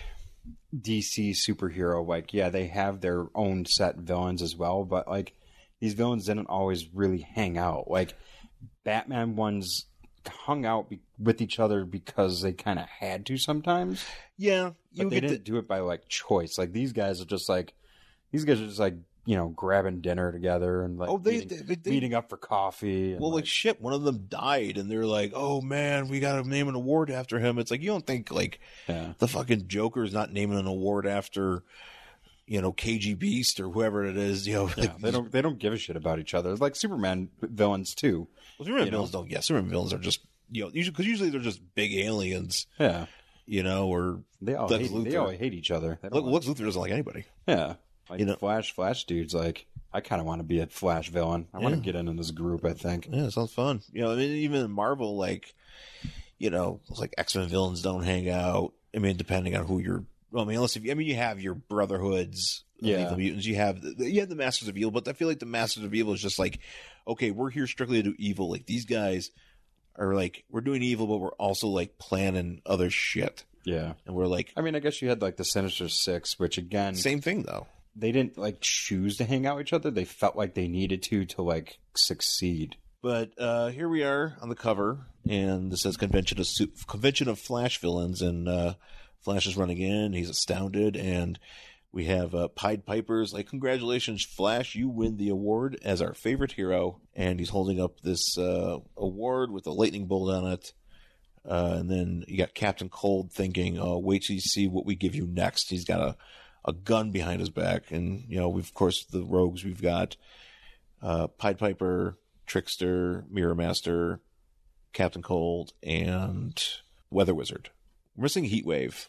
D C superhero, like yeah, they have their own set villains as well, but like these villains didn't always really hang out. Like Batman ones hung out be- with each other because they kind of had to sometimes, yeah, but you they get didn't to, do it by like choice. Like these guys are just like these guys are just like, you know, grabbing dinner together and like Oh, they- meeting, they- they- meeting up for coffee. And, well, like shit. One of them died, and they're like, "Oh man, we got to name an award after him." It's like you don't think like yeah. the fucking Joker's not naming an award after, you know, K G Beast or whoever it is. You know, Yeah, like, they don't they don't give a shit about each other. Like Superman villains too. Well, Superman you know? villains don't. Yeah, Superman villains are just, you know, usually because usually they're just big aliens, Yeah, you know, or they all Lex hate, they Luthor. all hate each other. They don't Look, like- Lex Luthor doesn't like anybody. yeah, like You know- Flash Flash dudes. Like I kind of want to be a Flash villain. I want to Yeah. get into this group. I think. Yeah, it sounds fun. You know, I mean, even in Marvel, like, you know, it's like X-Men villains don't hang out. I mean, depending on who you're. Well, I mean, unless if I mean, you have your brotherhoods of Yeah. evil mutants. You have the, you have the Masters of Evil, but I feel like the Masters of Evil is just like, okay, we're here strictly to do evil. Like these guys are like, we're doing evil, but we're also like planning other shit, Yeah, and we're like, I mean, I guess you had like the Sinister Six, which again, same thing though. they didn't like choose to hang out with each other. They felt like they needed to to like succeed. But uh, here we are on the cover, and this says Convention of Su- Convention of Flash Villains, and uh, Flash is running in. He's astounded, and we have uh, Pied Piper's like, "Congratulations, Flash! You win the award as our favorite hero." And he's holding up this uh, award with a lightning bolt on it. Uh, and then you got Captain Cold thinking, "Oh, wait till you see what we give you next." He's got a a gun behind his back, and you know, we've of course the rogues. We've got uh, Pied Piper, Trickster, Mirror Master, Captain Cold, and Weather Wizard. We're missing Heatwave,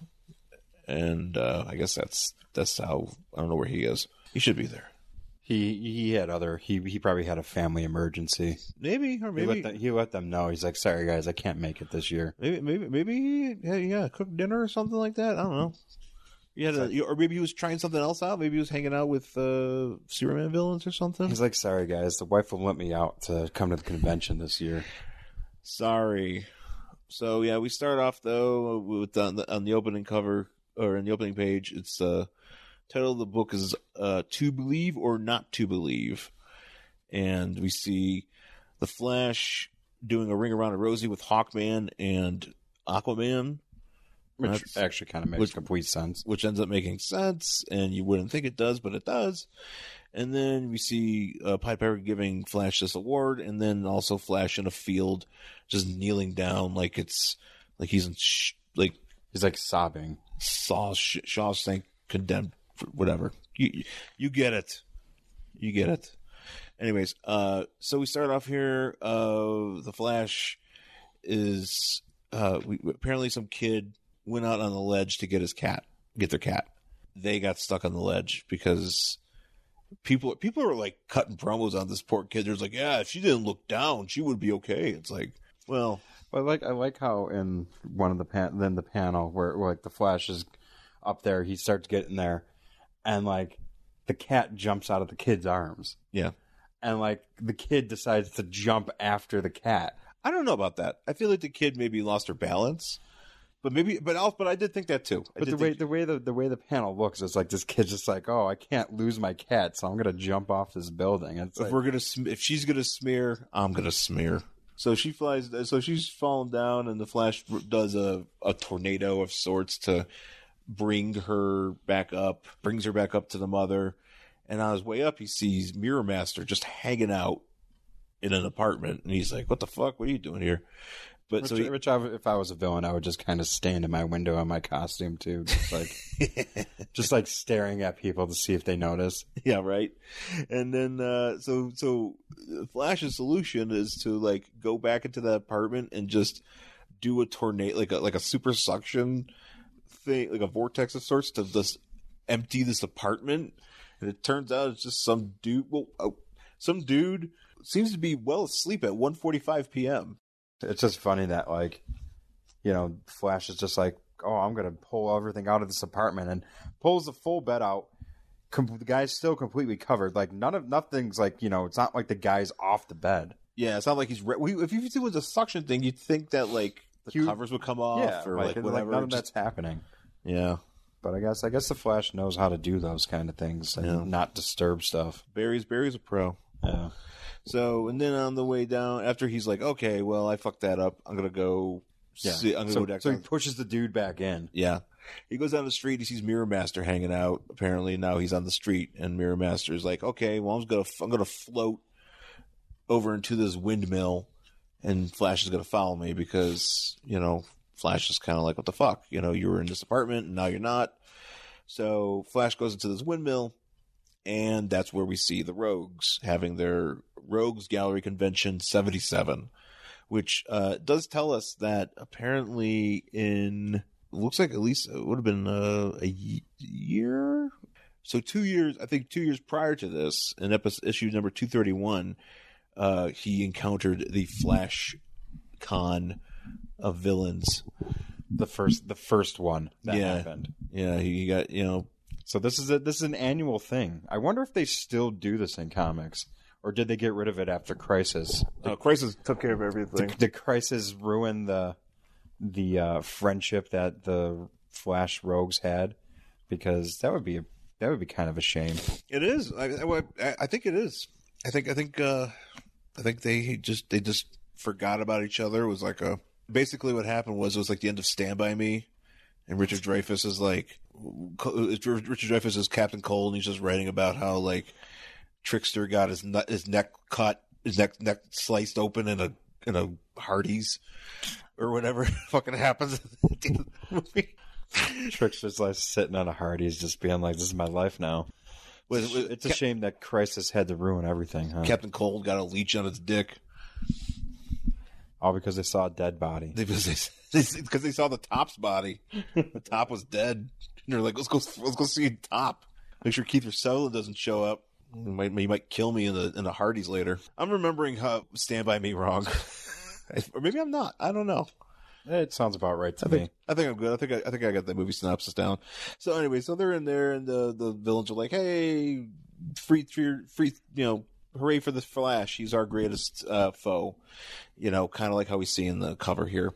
and uh, I guess that's that's how I don't know where he is. He should be there. He he had other he he probably had a family emergency. Maybe or He maybe let them, he let them know. He's like, sorry guys, I can't make it this year. maybe maybe maybe yeah, yeah cook dinner or something like that. I don't know. Yeah, or maybe he was trying something else out. Maybe he was hanging out with uh, Superman villains or something. He's like, sorry guys, the wife won't let me out to come to the convention this year. Sorry. So yeah, we start off though with on the, on the opening cover or in the opening page. It's uh, title of the book is uh, "To Believe or Not to Believe," and we see the Flash doing a ring around a Rosie with Hawkman and Aquaman, Which That's- actually kind of makes which- complete sense. which ends up making sense, and you wouldn't think it does, but it does. And then we see uh, Pied Piper giving Flash this award, and then also Flash in a field, just kneeling down like it's like he's in sh- like He's like sobbing. Saw sh- Shawshank Condemned, for whatever. You you get it, you get it. Anyways, uh, so we start off here. Uh, the Flash is uh, we, apparently some kid went out on the ledge to get his cat, get their cat. They got stuck on the ledge because people people are like cutting promos on this poor kid. There's like, yeah, if she didn't look down, she would be okay. It's like, well, But I like I like how in one of the pan then the panel where, where like the Flash is up there, he starts getting there, and like the cat jumps out of the kid's arms, yeah. and like the kid decides to jump after the cat. I don't know about that. I feel like the kid maybe lost her balance, but maybe, but also, but I did think that too. I But did the way think- the way the, the way the panel looks is like this kid's just like, oh, I can't lose my cat, so I'm gonna jump off this building. It's if like, we're gonna, sm- if she's gonna smear, I'm gonna smear. So she flies. So she's fallen down, and the Flash does a a tornado of sorts to bring her back up. Brings her back up to the mother, and on his way up, he sees Mirror Master just hanging out in an apartment, and he's like, "What the fuck? What are you doing here?" But Which, so he, which I, if I was a villain, I would just kind of stand in my window in my costume too, just like, just like staring at people to see if they notice. yeah, right. And then uh, so so Flash's solution is to like go back into that apartment and just do a tornado, like a like a super suction thing, like a vortex of sorts, to just empty this apartment. And it turns out it's just some dude. Well, uh, some dude seems to be well asleep at one forty-five p.m. It's just funny that, like, you know, Flash is just like, oh, I'm going to pull everything out of this apartment, and pulls the full bed out. Com- the guy's still completely covered. Like, none of, nothing's like, you know, it's not like the guy's off the bed. Yeah, it's not like he's. Re- we, if you see it was a suction thing, you'd think that, like, the He- covers would come off yeah, or, like, like, whatever. none of Just- that's happening. yeah. But I guess I guess the Flash knows how to do those kind of things and Yeah. not disturb stuff. Barry's, Barry's a pro. Yeah. So, and then on the way down, after he's like, okay, well, I fucked that up. I'm going to go. Yeah. See, I'm going to so, go down. so he pushes the dude back in. Yeah. He goes down the street. He sees Mirror Master hanging out. Apparently, now he's on the street, and Mirror Master is like, okay, well, I'm going to I'm going to float over into this windmill, and Flash is going to follow me because, you know, Flash is kind of like, what the fuck? You know, you were in this apartment, and now you're not. So Flash goes into this windmill, and that's where we see the Rogues having their Rogues Gallery Convention seventy-seven, which uh, does tell us that apparently in, looks like at least it would have been uh, a year? So two years, I think two years prior to this, in episode, issue number two thirty-one, uh, he encountered the Flash Con of villains. The first the first one that Yeah. happened. Yeah, he got, you know, So this is a this is an annual thing. I wonder if they still do this in comics, or did they get rid of it after Crisis? uh, Crisis took care of everything. Did, did Crisis ruin the the uh, friendship that the Flash Rogues had? Because that would be a, that would be kind of a shame. It is. I, I, I think it is. I think. I think. Uh, I think they just they just forgot about each other. It was like a basically what happened was it was like the end of Stand by Me, and Richard Dreyfuss is like Richard Dreyfuss is Captain Cold, and he's just writing about how like Trickster got his nut, his neck cut, his neck neck sliced open in a in a Hardee's or whatever fucking happens at the end of the movie. Trickster's like sitting on a Hardee's, just being like, "This is my life now." Was, was, It's a shame that Crisis had to ruin everything, huh? Captain Cold got a leech on its dick. All because they saw a dead body. Because they, they, because they saw the Top's body. The Top was dead. And they're like, let's go, let's go see Top. Make sure Keith Sutherland doesn't show up. He might, he might kill me in the in the Hardee's later. I'm remembering how Stand By Me wrong, or maybe I'm not. I don't know. It sounds about right to I me. think I think I'm good. I think I, I think I got the movie synopsis down. So anyway, so they're in there, and the the villains are like, "Hey, free, free, free you know, hooray for the Flash! He's our greatest uh, foe." You know, kind of like how we see in the cover here.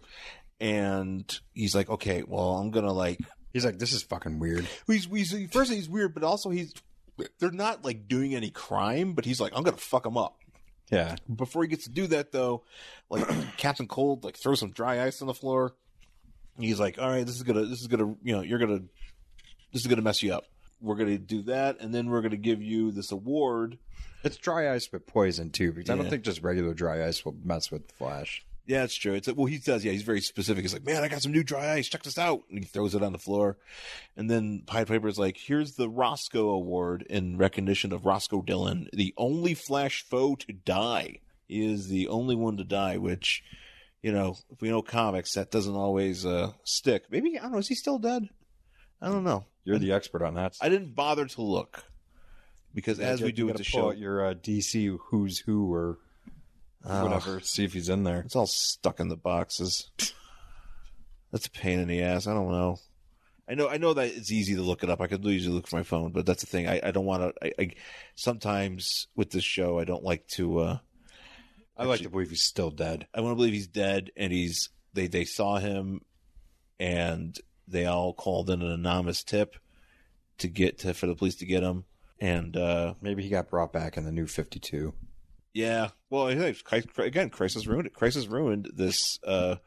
And he's like, "Okay, well, I'm gonna like." He's like, "This is fucking weird." He's, he's first he's weird, but also he's they're not like doing any crime, but he's like, "I'm gonna fuck him up." Yeah. Before he gets to do that, though, like Captain Cold, like throws some dry ice on the floor. He's like, "All right, this is gonna, this is gonna, you know, you're gonna, this is gonna mess you up. We're gonna do that, and then we're gonna give you this award." It's dry ice with poison too, because I don't Yeah. think just regular dry ice will mess with the Flash. Yeah, it's true. It's well, he does. Yeah, he's very specific. He's like, "Man, I got some new dry ice. Check this out!" And he throws it on the floor. And then Pied Piper's like, "Here's the Roscoe Award in recognition of Roscoe Dillon, the only Flash foe to die. He is the only one to die." Which, you know, if we know comics, that doesn't always uh, stick. Maybe I don't know. Is he still dead? I don't know. You're the expert on that. I didn't bother to look because as You we do gotta with the pull show, out your uh, D C Who's Who or Oh. whatever, see if he's in there. it's all stuck in the boxes. That's a pain in the ass. I don't know. I know. I know that it's easy to look it up. I could usually look for my phone, but that's the thing. I, I don't want to. I, I sometimes with this show, I don't like to. Uh, I like to believe he's still dead. I want to believe he's dead, and he's. They they saw him, and they all called in an anonymous tip to get to for the police to get him, and uh, Maybe he got brought back in the new fifty-two. yeah. Well, I think again, Crisis ruined it. Crisis ruined this uh,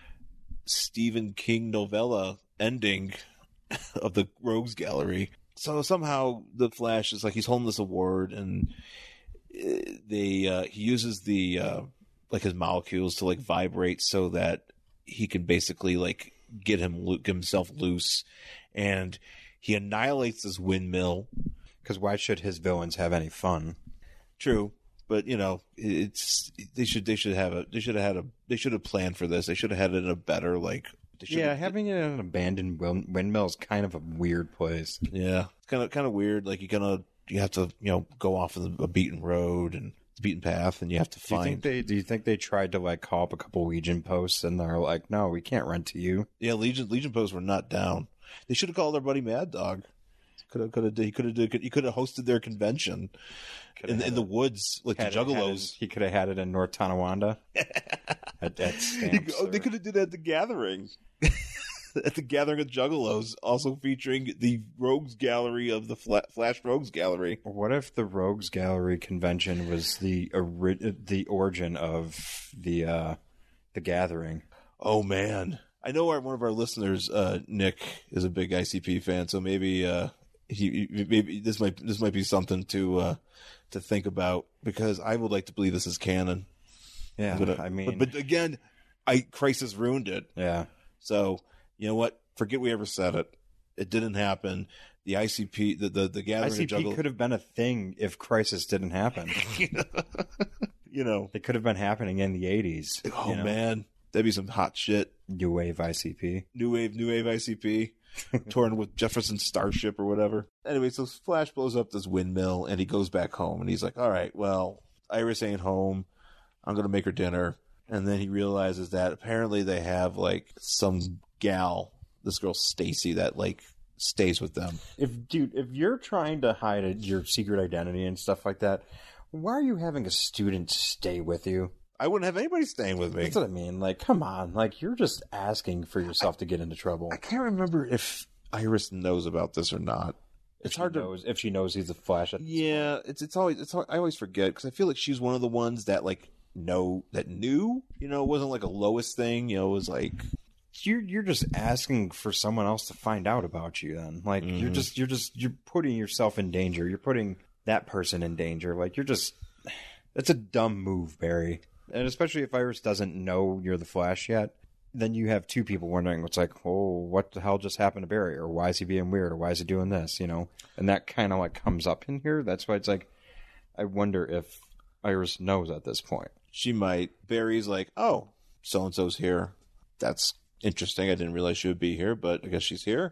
Stephen King novella ending of the Rogues Gallery. So somehow the Flash is like he's holding this award, and they uh, he uses the uh, like his molecules to like vibrate so that he can basically like get him get himself loose, and he annihilates this windmill. Because why should his villains have any fun? True, but you know, it's they should they should have a they should have had a they should have planned for this. They should have had it in a better like. They should Yeah, have, having it in an abandoned wind- windmill is kind of a weird place. yeah, it's kind of kind of weird. Like you gonna you have to you know go off of a beaten road and beaten path, and you have to Do you think find. they? Do you think they tried to like call up a couple Legion posts, and they're like, "No, we can't rent to you." Yeah, Legion Legion posts were not down. They should have called their buddy Mad Dog. Could have could have he could have he could have hosted their convention in, in the woods like the Had it- had Juggalos. it- he could have had it in North Tonawanda. at, at He- Stamps oh, they or- could have did that at the Gathering. At the Gathering of Juggalos, also featuring the Rogues Gallery of the Fla- Flash Rogues Gallery. What if the Rogues Gallery convention was the ori- the origin of the uh, the Gathering? Oh man, I know our, one of our listeners, uh, Nick, is a big I C P fan, so maybe uh, he he- maybe this might this might be something to uh, to think about, because I would like to believe this is canon. Yeah, But, uh, I mean, but, but again, I Crisis ruined it. yeah, So you know what? Forget we ever said it. It didn't happen. The I C P, the the, the Gathering I C of P Juggalos, could have been a thing if Crisis didn't happen. you know. It could have been happening in the eighties. Oh you know? man, that'd be some hot shit. New wave I C P. New wave, new wave I C P, touring with Jefferson Starship or whatever. Anyway, so Flash blows up this windmill and he goes back home and he's like, "All right, well, Iris ain't home. I'm gonna make her dinner." And then he realizes that apparently they have like some gal, this girl Stacy, that like stays with them. If dude, if you're trying to hide a, your secret identity and stuff like that, why are you having a student stay with you? I wouldn't have anybody staying with me. That's what I mean. Like, come on. Like, you're just asking for yourself to get into trouble. I can't remember if Iris knows about this or not. It's hard to. knows, if she knows he's a Flash. At Yeah, it's it's always it's hard, I always forget because I feel like she's one of the ones that like know that knew. You know, it wasn't like a Lois thing. You know, it was like you're you're just asking for someone else to find out about you. Then, like, Mm-hmm. you're just you're just you're putting yourself in danger. You're putting that person in danger. Like, you're just. That's a dumb move, Barry. And especially if Iris doesn't know you're the Flash yet, then you have two people wondering, what's like, oh, what the hell just happened to Barry? Or why is he being weird? Or why is he doing this? You know? And that kind of like comes up in here. That's why it's like, I wonder if Iris knows at this point. she might. Barry's like, oh, so and so's here. That's interesting. I didn't realize she would be here, but I guess she's here.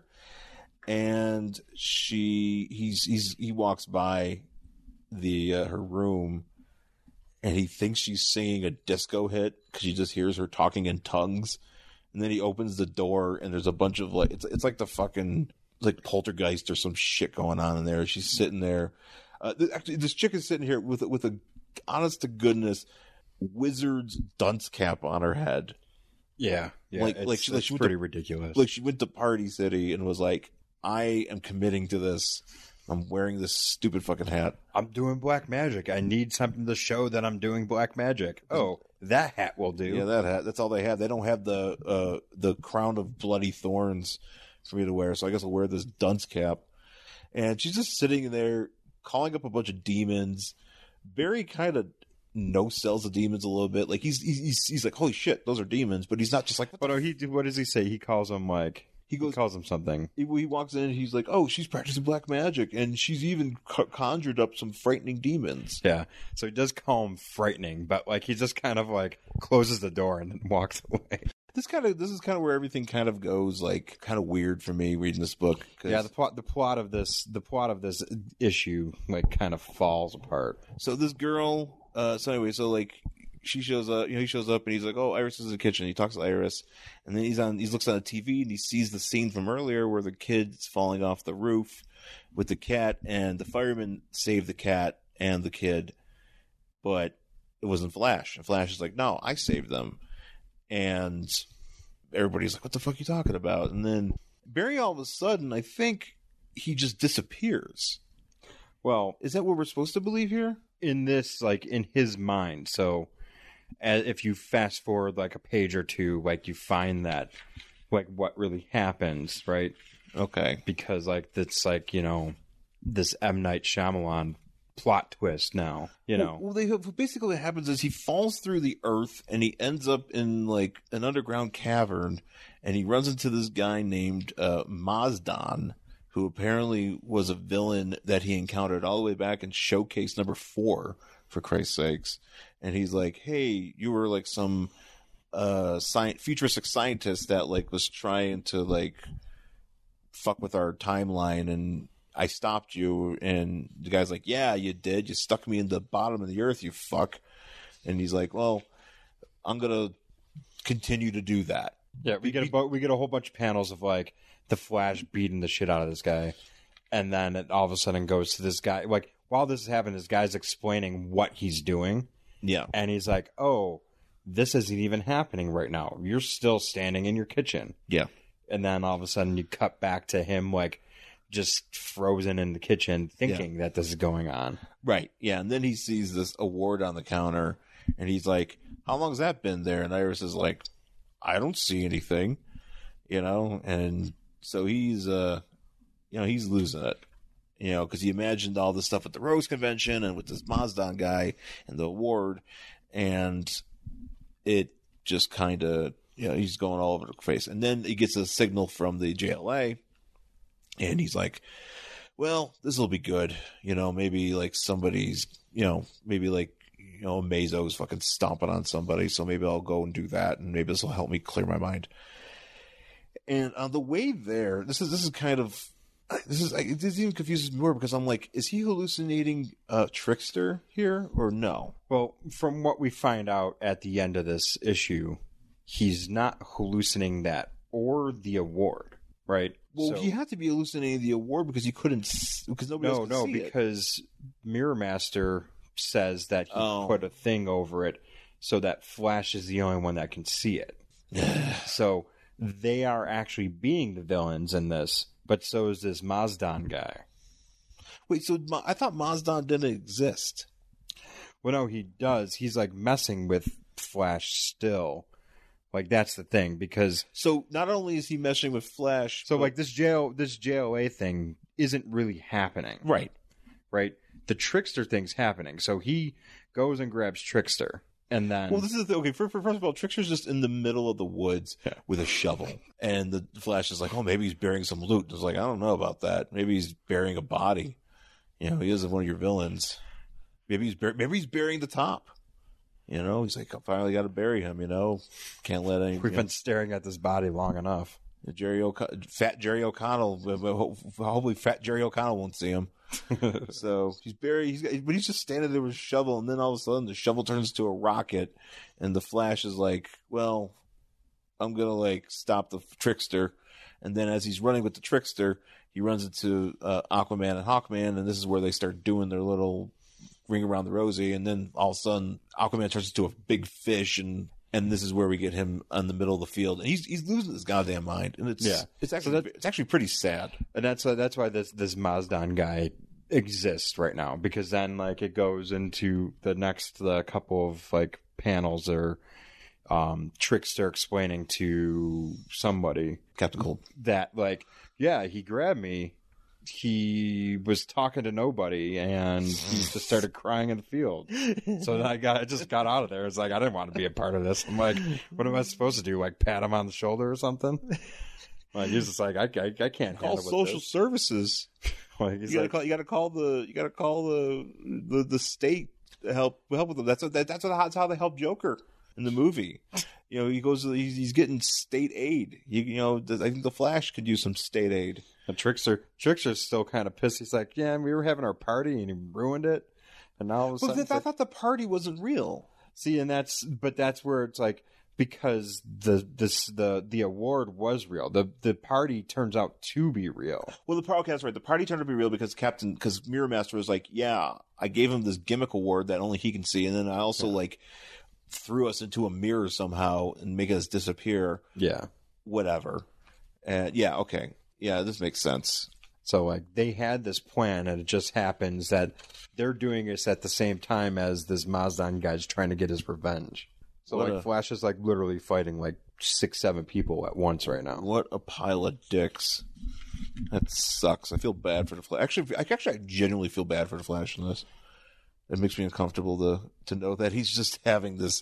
And she, he's, he's, he walks by the uh, her room. And he thinks she's singing a disco hit because he just hears her talking in tongues. And then he opens the door and there's a bunch of like, it's it's like the fucking, like Poltergeist or some shit going on in there. She's sitting there. Uh, th- actually, this chick is sitting here with, with a, honest to goodness, wizard's dunce cap on her head. Yeah. yeah Like- it's, like she- like it's she went pretty to- ridiculous. Like she went to Party City and was like, I am committing to this. I'm wearing this stupid fucking hat. I'm doing black magic. I need something to show that I'm doing black magic. Oh, that hat will do. Yeah, that hat. That's all they have. They don't have the uh, the crown of bloody thorns for me to wear, so I guess I'll wear this dunce cap. And she's just sitting there calling up a bunch of demons. Barry kind of no sells the demons a little bit. Like he's he's he's like, holy shit, those are demons, but he's not just like. What But the oh, he what does he say? He calls them like He he goes- calls them something. He, he walks in and he's like, oh, she's practicing black magic, and she's even co- conjured up some frightening demons. Yeah. So he does call him frightening, but like he just kind of like closes the door and then walks away. This kind of this is kind of where everything kind of goes like kind of weird for me reading this book. 'cause- Yeah, the plot the plot of this the plot of this issue like kind of falls apart. So this girl, uh, so anyway, so like she shows up, you know, he shows up and he's like, oh, Iris is in the kitchen. He talks to Iris, and then he's on, he looks on the T V and he sees the scene from earlier where the kid's falling off the roof with the cat, and the fireman saved the cat and the kid, but it wasn't Flash. And Flash is like, no, I saved them. And everybody's like, what the fuck are you talking about? And then Barry, all of a sudden, I think he just disappears. Well, Is that what we're supposed to believe here? in this like in his mind. So as, if you fast forward like a page or two, like you find that like what really happens, right? Okay. Because like it's like, you know, this M. Night Shyamalan plot twist now, you know. Well, well, they basically what happens is he falls through the earth and he ends up in like an underground cavern, and he runs into this guy named uh, Mazdan, who apparently was a villain that he encountered all the way back in Showcase number four, for Christ's sakes. And he's like, "Hey, you were like some uh, sci- futuristic scientist that like was trying to like fuck with our timeline, and I stopped you." And the guy's like, "Yeah, you did. You stuck me in the bottom of the earth, you fuck." And he's like, "Well, I'm gonna continue to do that." Yeah, we get a we get a whole bunch of panels of like the Flash beating the shit out of this guy, and then it all of a sudden goes to this guy. Like while this is happening, this guy's explaining what he's doing. Yeah, and he's like, "Oh, this isn't even happening right now. You're still standing in your kitchen." Yeah, and then all of a sudden you cut back to him like just frozen in the kitchen, thinking yeah. that this is going on. Right. Yeah, and then he sees this award on the counter, and he's like, "How long's that been there?" And Iris is like, "I don't see anything," you know, and so he's, uh, you know, he's losing it, you know, because he imagined all this stuff at the Rose Convention and with this Mazdan guy and the award, and it just kind of, you know, he's going all over the face. And then he gets a signal from the J L A, and he's like, "Well, this will be good, you know, maybe like somebody's, you know, maybe like, you know, Mazo's fucking stomping on somebody, so maybe I'll go and do that, and maybe this will help me clear my mind." And on the way there, this is this is kind of this is it even confuses me more, because I'm like, is he hallucinating uh, Trickster here or no? Well, from what we find out at the end of this issue, he's not hallucinating that or the award, right? Well, so, he had to be hallucinating the award because he couldn't, because nobody no, else could no, see because Mirror Master says that he oh. put a thing over it so that Flash is the only one that can see it. So they are actually being the villains in this, but so is this Mazdan guy. Wait, so I thought Mazdan didn't exist. Well, no, he does. He's like messing with Flash still. Like that's the thing, because so not only is he messing with Flash, so but... like this J O this J O A thing isn't really happening, right? Right. The Trickster thing's happening, so he goes and grabs Trickster, and then well, this is the, okay. First, first of all, Trickster's just in the middle of the woods yeah. with a shovel, and the Flash is like, "Oh, maybe he's burying some loot." It's like, I don't know about that. Maybe he's burying a body. You know, he isn't one of your villains. Maybe he's bur- maybe he's burying the top. You know, he's like, I finally got to bury him. You know, can't let any. We've been know. staring at this body long enough. Jerry O'Con- Fat Jerry O'Connell. Hopefully, Fat Jerry O'Connell won't see him. So he's buried. He's got, but he's just standing there with a shovel, and then all of a sudden the shovel turns into a rocket, and the Flash is like, "Well, I'm gonna like stop the Trickster." And then as he's running with the Trickster, he runs into uh, Aquaman and Hawkman, and this is where they start doing their little ring around the rosy, and then all of a sudden Aquaman turns into a big fish, and and this is where we get him in the middle of the field, and he's he's losing his goddamn mind, and it's yeah. it's actually so that, it's actually pretty sad, and that's uh, that's why this this Mazdan guy exists right now, because then like it goes into the next uh, couple of like panels or um, Trickster explaining to somebody, Captain Cold, that like yeah he grabbed me. He was talking to nobody, and he just started crying in the field. So then I got, I just got out of there. It's like I didn't want to be a part of this. I'm like, what am I supposed to do? Like pat him on the shoulder or something? Like he's just like, I, I, I can't call handle social this. services. Like, he's you gotta like, call. You gotta call the. You gotta call the the, the state to help help with them. That's what that, that's what that's how they help Joker in the movie. You know, he goes. He's, he's getting state aid. You, you know, I think the Flash could use some state aid. The Trickster, Trickster's still kind of pissed. He's like, yeah, we were having our party and he ruined it. And now all of a sudden, well, I like, thought the party wasn't real. See, and that's, but that's where it's like, because the this the the award was real. The the party turns out to be real. Well, the okay, that's right. The party turned out to be real because Captain, because Mirror Master was like, yeah, I gave him this gimmick award that only he can see, and then I also yeah. like threw us into a mirror somehow and make us disappear. Yeah, whatever. And yeah, okay. Yeah, this makes sense. So, like, they had this plan, and it just happens that they're doing this at the same time as this Mazdan guy's trying to get his revenge. So, what like, a, Flash is, like, literally fighting, like, six, seven people at once right now. What a pile of dicks. That sucks. I feel bad for the Flash. Actually, I actually I genuinely feel bad for the Flash in this. It makes me uncomfortable to to know that he's just having this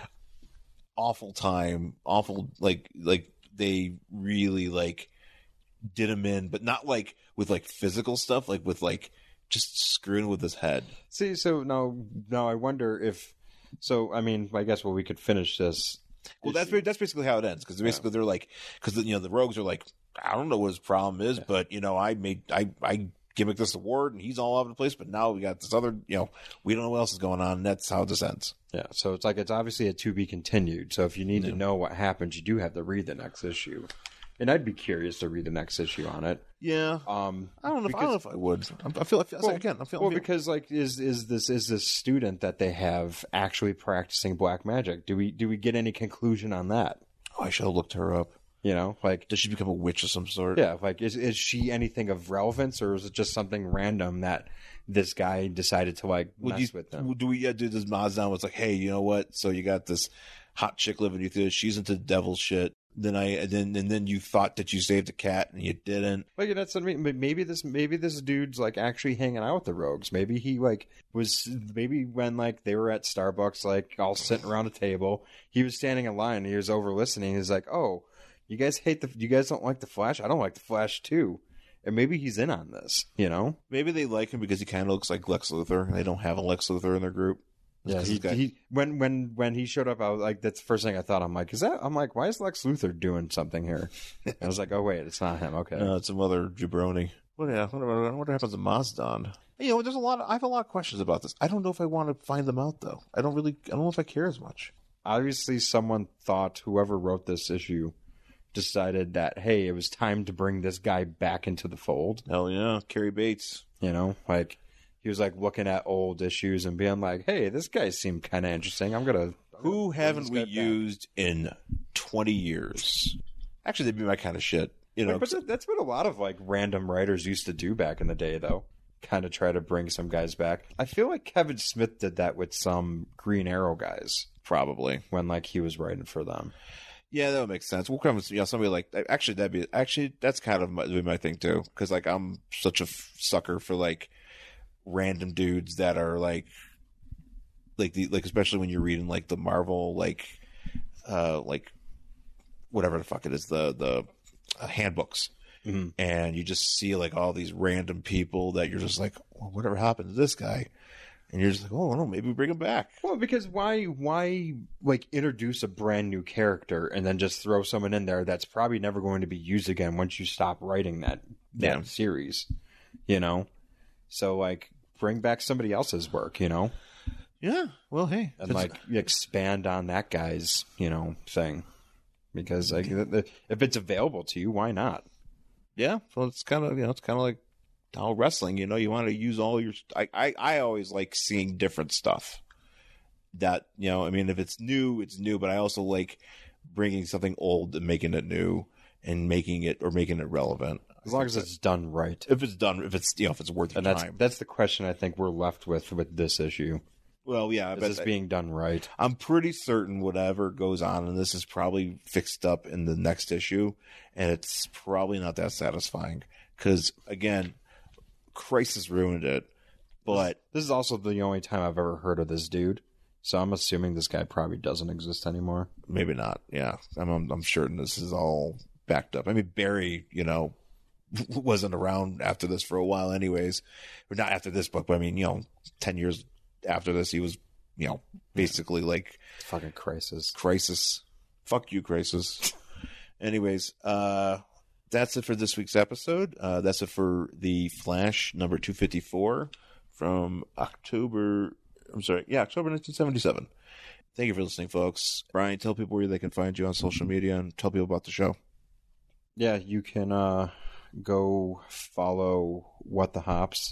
awful time, awful like like they really like did him in, but not like with like physical stuff, like with like just screwing with his head. See, so now now I wonder if so. I mean, I guess well we could finish this. Well, that's that's basically how it ends because basically yeah. they're like because you know the rogues are like I don't know what his problem is, yeah. but you know I made I I. gimmick this award and he's all over the place, but now we got this other, you know, we don't know what else is going on, and that's how this ends. Yeah, so it's like it's obviously a to be continued. So if you need yeah. to know what happens, you do have to read the next issue. And I'd be curious to read the next issue on it. Yeah. Um I don't know if because, I don't know if I would. I feel I feel well, again, I'm feeling Well, feel, because like is is this is this student that they have actually practicing black magic? Do we do we get any conclusion on that? Oh, I should have looked her up. You know, like does she become a witch of some sort? Yeah, like is is she anything of relevance, or is it just something random that this guy decided to like Would mess you, with them? Do we yeah, do this Mazdan was like, hey, you know what? So you got this hot chick living with you. She's into devil shit. Then I and then and then you thought that you saved a cat and you didn't. Like that's what I mean. Maybe this maybe this dude's like actually hanging out with the rogues. Maybe he like was maybe when like they were at Starbucks, like all sitting around a table, he was standing in line and he was over listening. He's like, oh. You guys hate the. You guys don't like the Flash. I don't like the Flash too, and maybe he's in on this. You know, maybe they like him because he kind of looks like Lex Luthor. And they don't have a Lex Luthor in their group. Yeah, he, got... he when when when he showed up, I was like, that's the first thing I thought. I'm like, is that? I'm like, why is Lex Luthor doing something here? And I was like, oh wait, it's not him. Okay, no, it's some other jabroni. What? Yeah, what, what, what happens to Mazdan? You know, there's a lot. Of, I have a lot of questions about this. I don't know if I want to find them out though. I don't really. I don't know if I care as much. Obviously, someone thought whoever wrote this issue decided that, hey, it was time to bring this guy back into the fold. Hell yeah, Carrie Bates. You know, like he was like looking at old issues and being like, hey, this guy seemed kind of interesting. I'm gonna. Who haven't we used in twenty years? Actually, that'd be my kind of shit. You know, Wait, but that's what a lot of like random writers used to do back in the day, though. Kind of try to bring some guys back. I feel like Kevin Smith did that with some Green Arrow guys, probably when like he was writing for them. Yeah, that would make sense. We'll come, you know, somebody like actually that'd be actually that's kind of my, my thing too, because like I'm such a f- sucker for like random dudes that are like, like the like especially when you're reading like the Marvel like, uh like, whatever the fuck it is the the uh, handbooks, mm-hmm. and you just see like all these random people that you're just like, well, whatever happened to this guy. And you're just like, oh, no, maybe bring him back. Well, because why, why, like, introduce a brand new character and then just throw someone in there that's probably never going to be used again once you stop writing that, that yeah. series, you know? So, like, bring back somebody else's work, you know? Yeah, well, hey. And, like, expand on that guy's, you know, thing. Because, like, if it's available to you, why not? Yeah, well, it's kind of, you know, it's kind of like how wrestling, you know, you want to use all your I, I I always like seeing different stuff that, you know, I mean, if it's new, it's new, but I also like bringing something old and making it new and making it or making it relevant as long as it's done right. If it's done, if it's, you know, if it's worth your and that's, time. That's the question I think we're left with with this issue. Well, yeah, is this being done right? I'm pretty certain whatever goes on, and this is probably fixed up in the next issue, and it's probably not that satisfying because, again, Crisis ruined it. But this is also the only time I've ever heard of this dude, so I'm assuming this guy probably doesn't exist anymore. Maybe not. Yeah, I'm I'm, I'm sure this is all backed up. I mean, Barry, you know, wasn't around after this for a while, anyways, or not after this book, but I mean, you know, ten years after this, he was, you know, basically like fucking Crisis. Crisis. Fuck you, Crisis. Anyways, uh. That's it for this week's episode. Uh, that's it for the Flash number two fifty-four from October. I'm sorry. Yeah, October nineteen seventy-seven. Thank you for listening, folks. Brian, tell people where they can find you on social media and tell people about the show. Yeah, you can uh, go follow What the Hops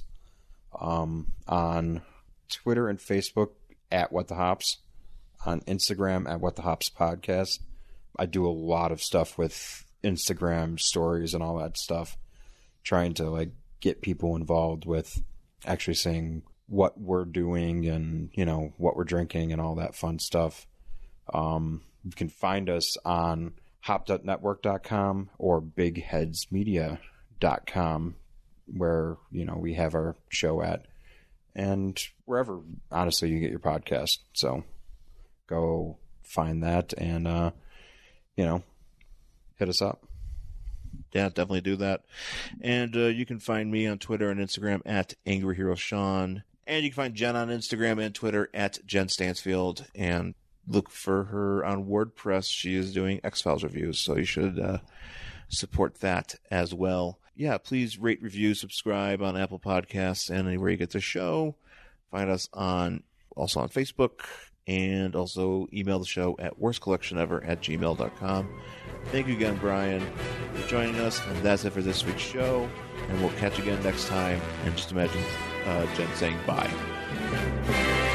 um, on Twitter and Facebook at What the Hops, on Instagram at What the Hops Podcast. I do a lot of stuff with Instagram stories and all that stuff, trying to like get people involved with actually seeing what we're doing and, you know, what we're drinking and all that fun stuff. Um, you can find us on hop dot network dot com or big heads media dot com, where, you know, we have our show at. and wherever, honestly, you get your podcast. So go find that and, uh, you know, hit us up. Yeah, definitely do that. And uh, you can find me on Twitter and Instagram at Angry Hero Sean. And you can find Jen on Instagram and Twitter at Jen Stansfield. And look for her on WordPress. She is doing X-Files reviews, so you should uh, support that as well. Yeah, please rate, review, subscribe on Apple Podcasts and anywhere you get the show. Find us on also on Facebook, and also email the show at worstcollectionever at gmail dot com. Thank you again, Brian, for joining us. And that's it for this week's show. And we'll catch you again next time. And just imagine uh, Jen saying bye.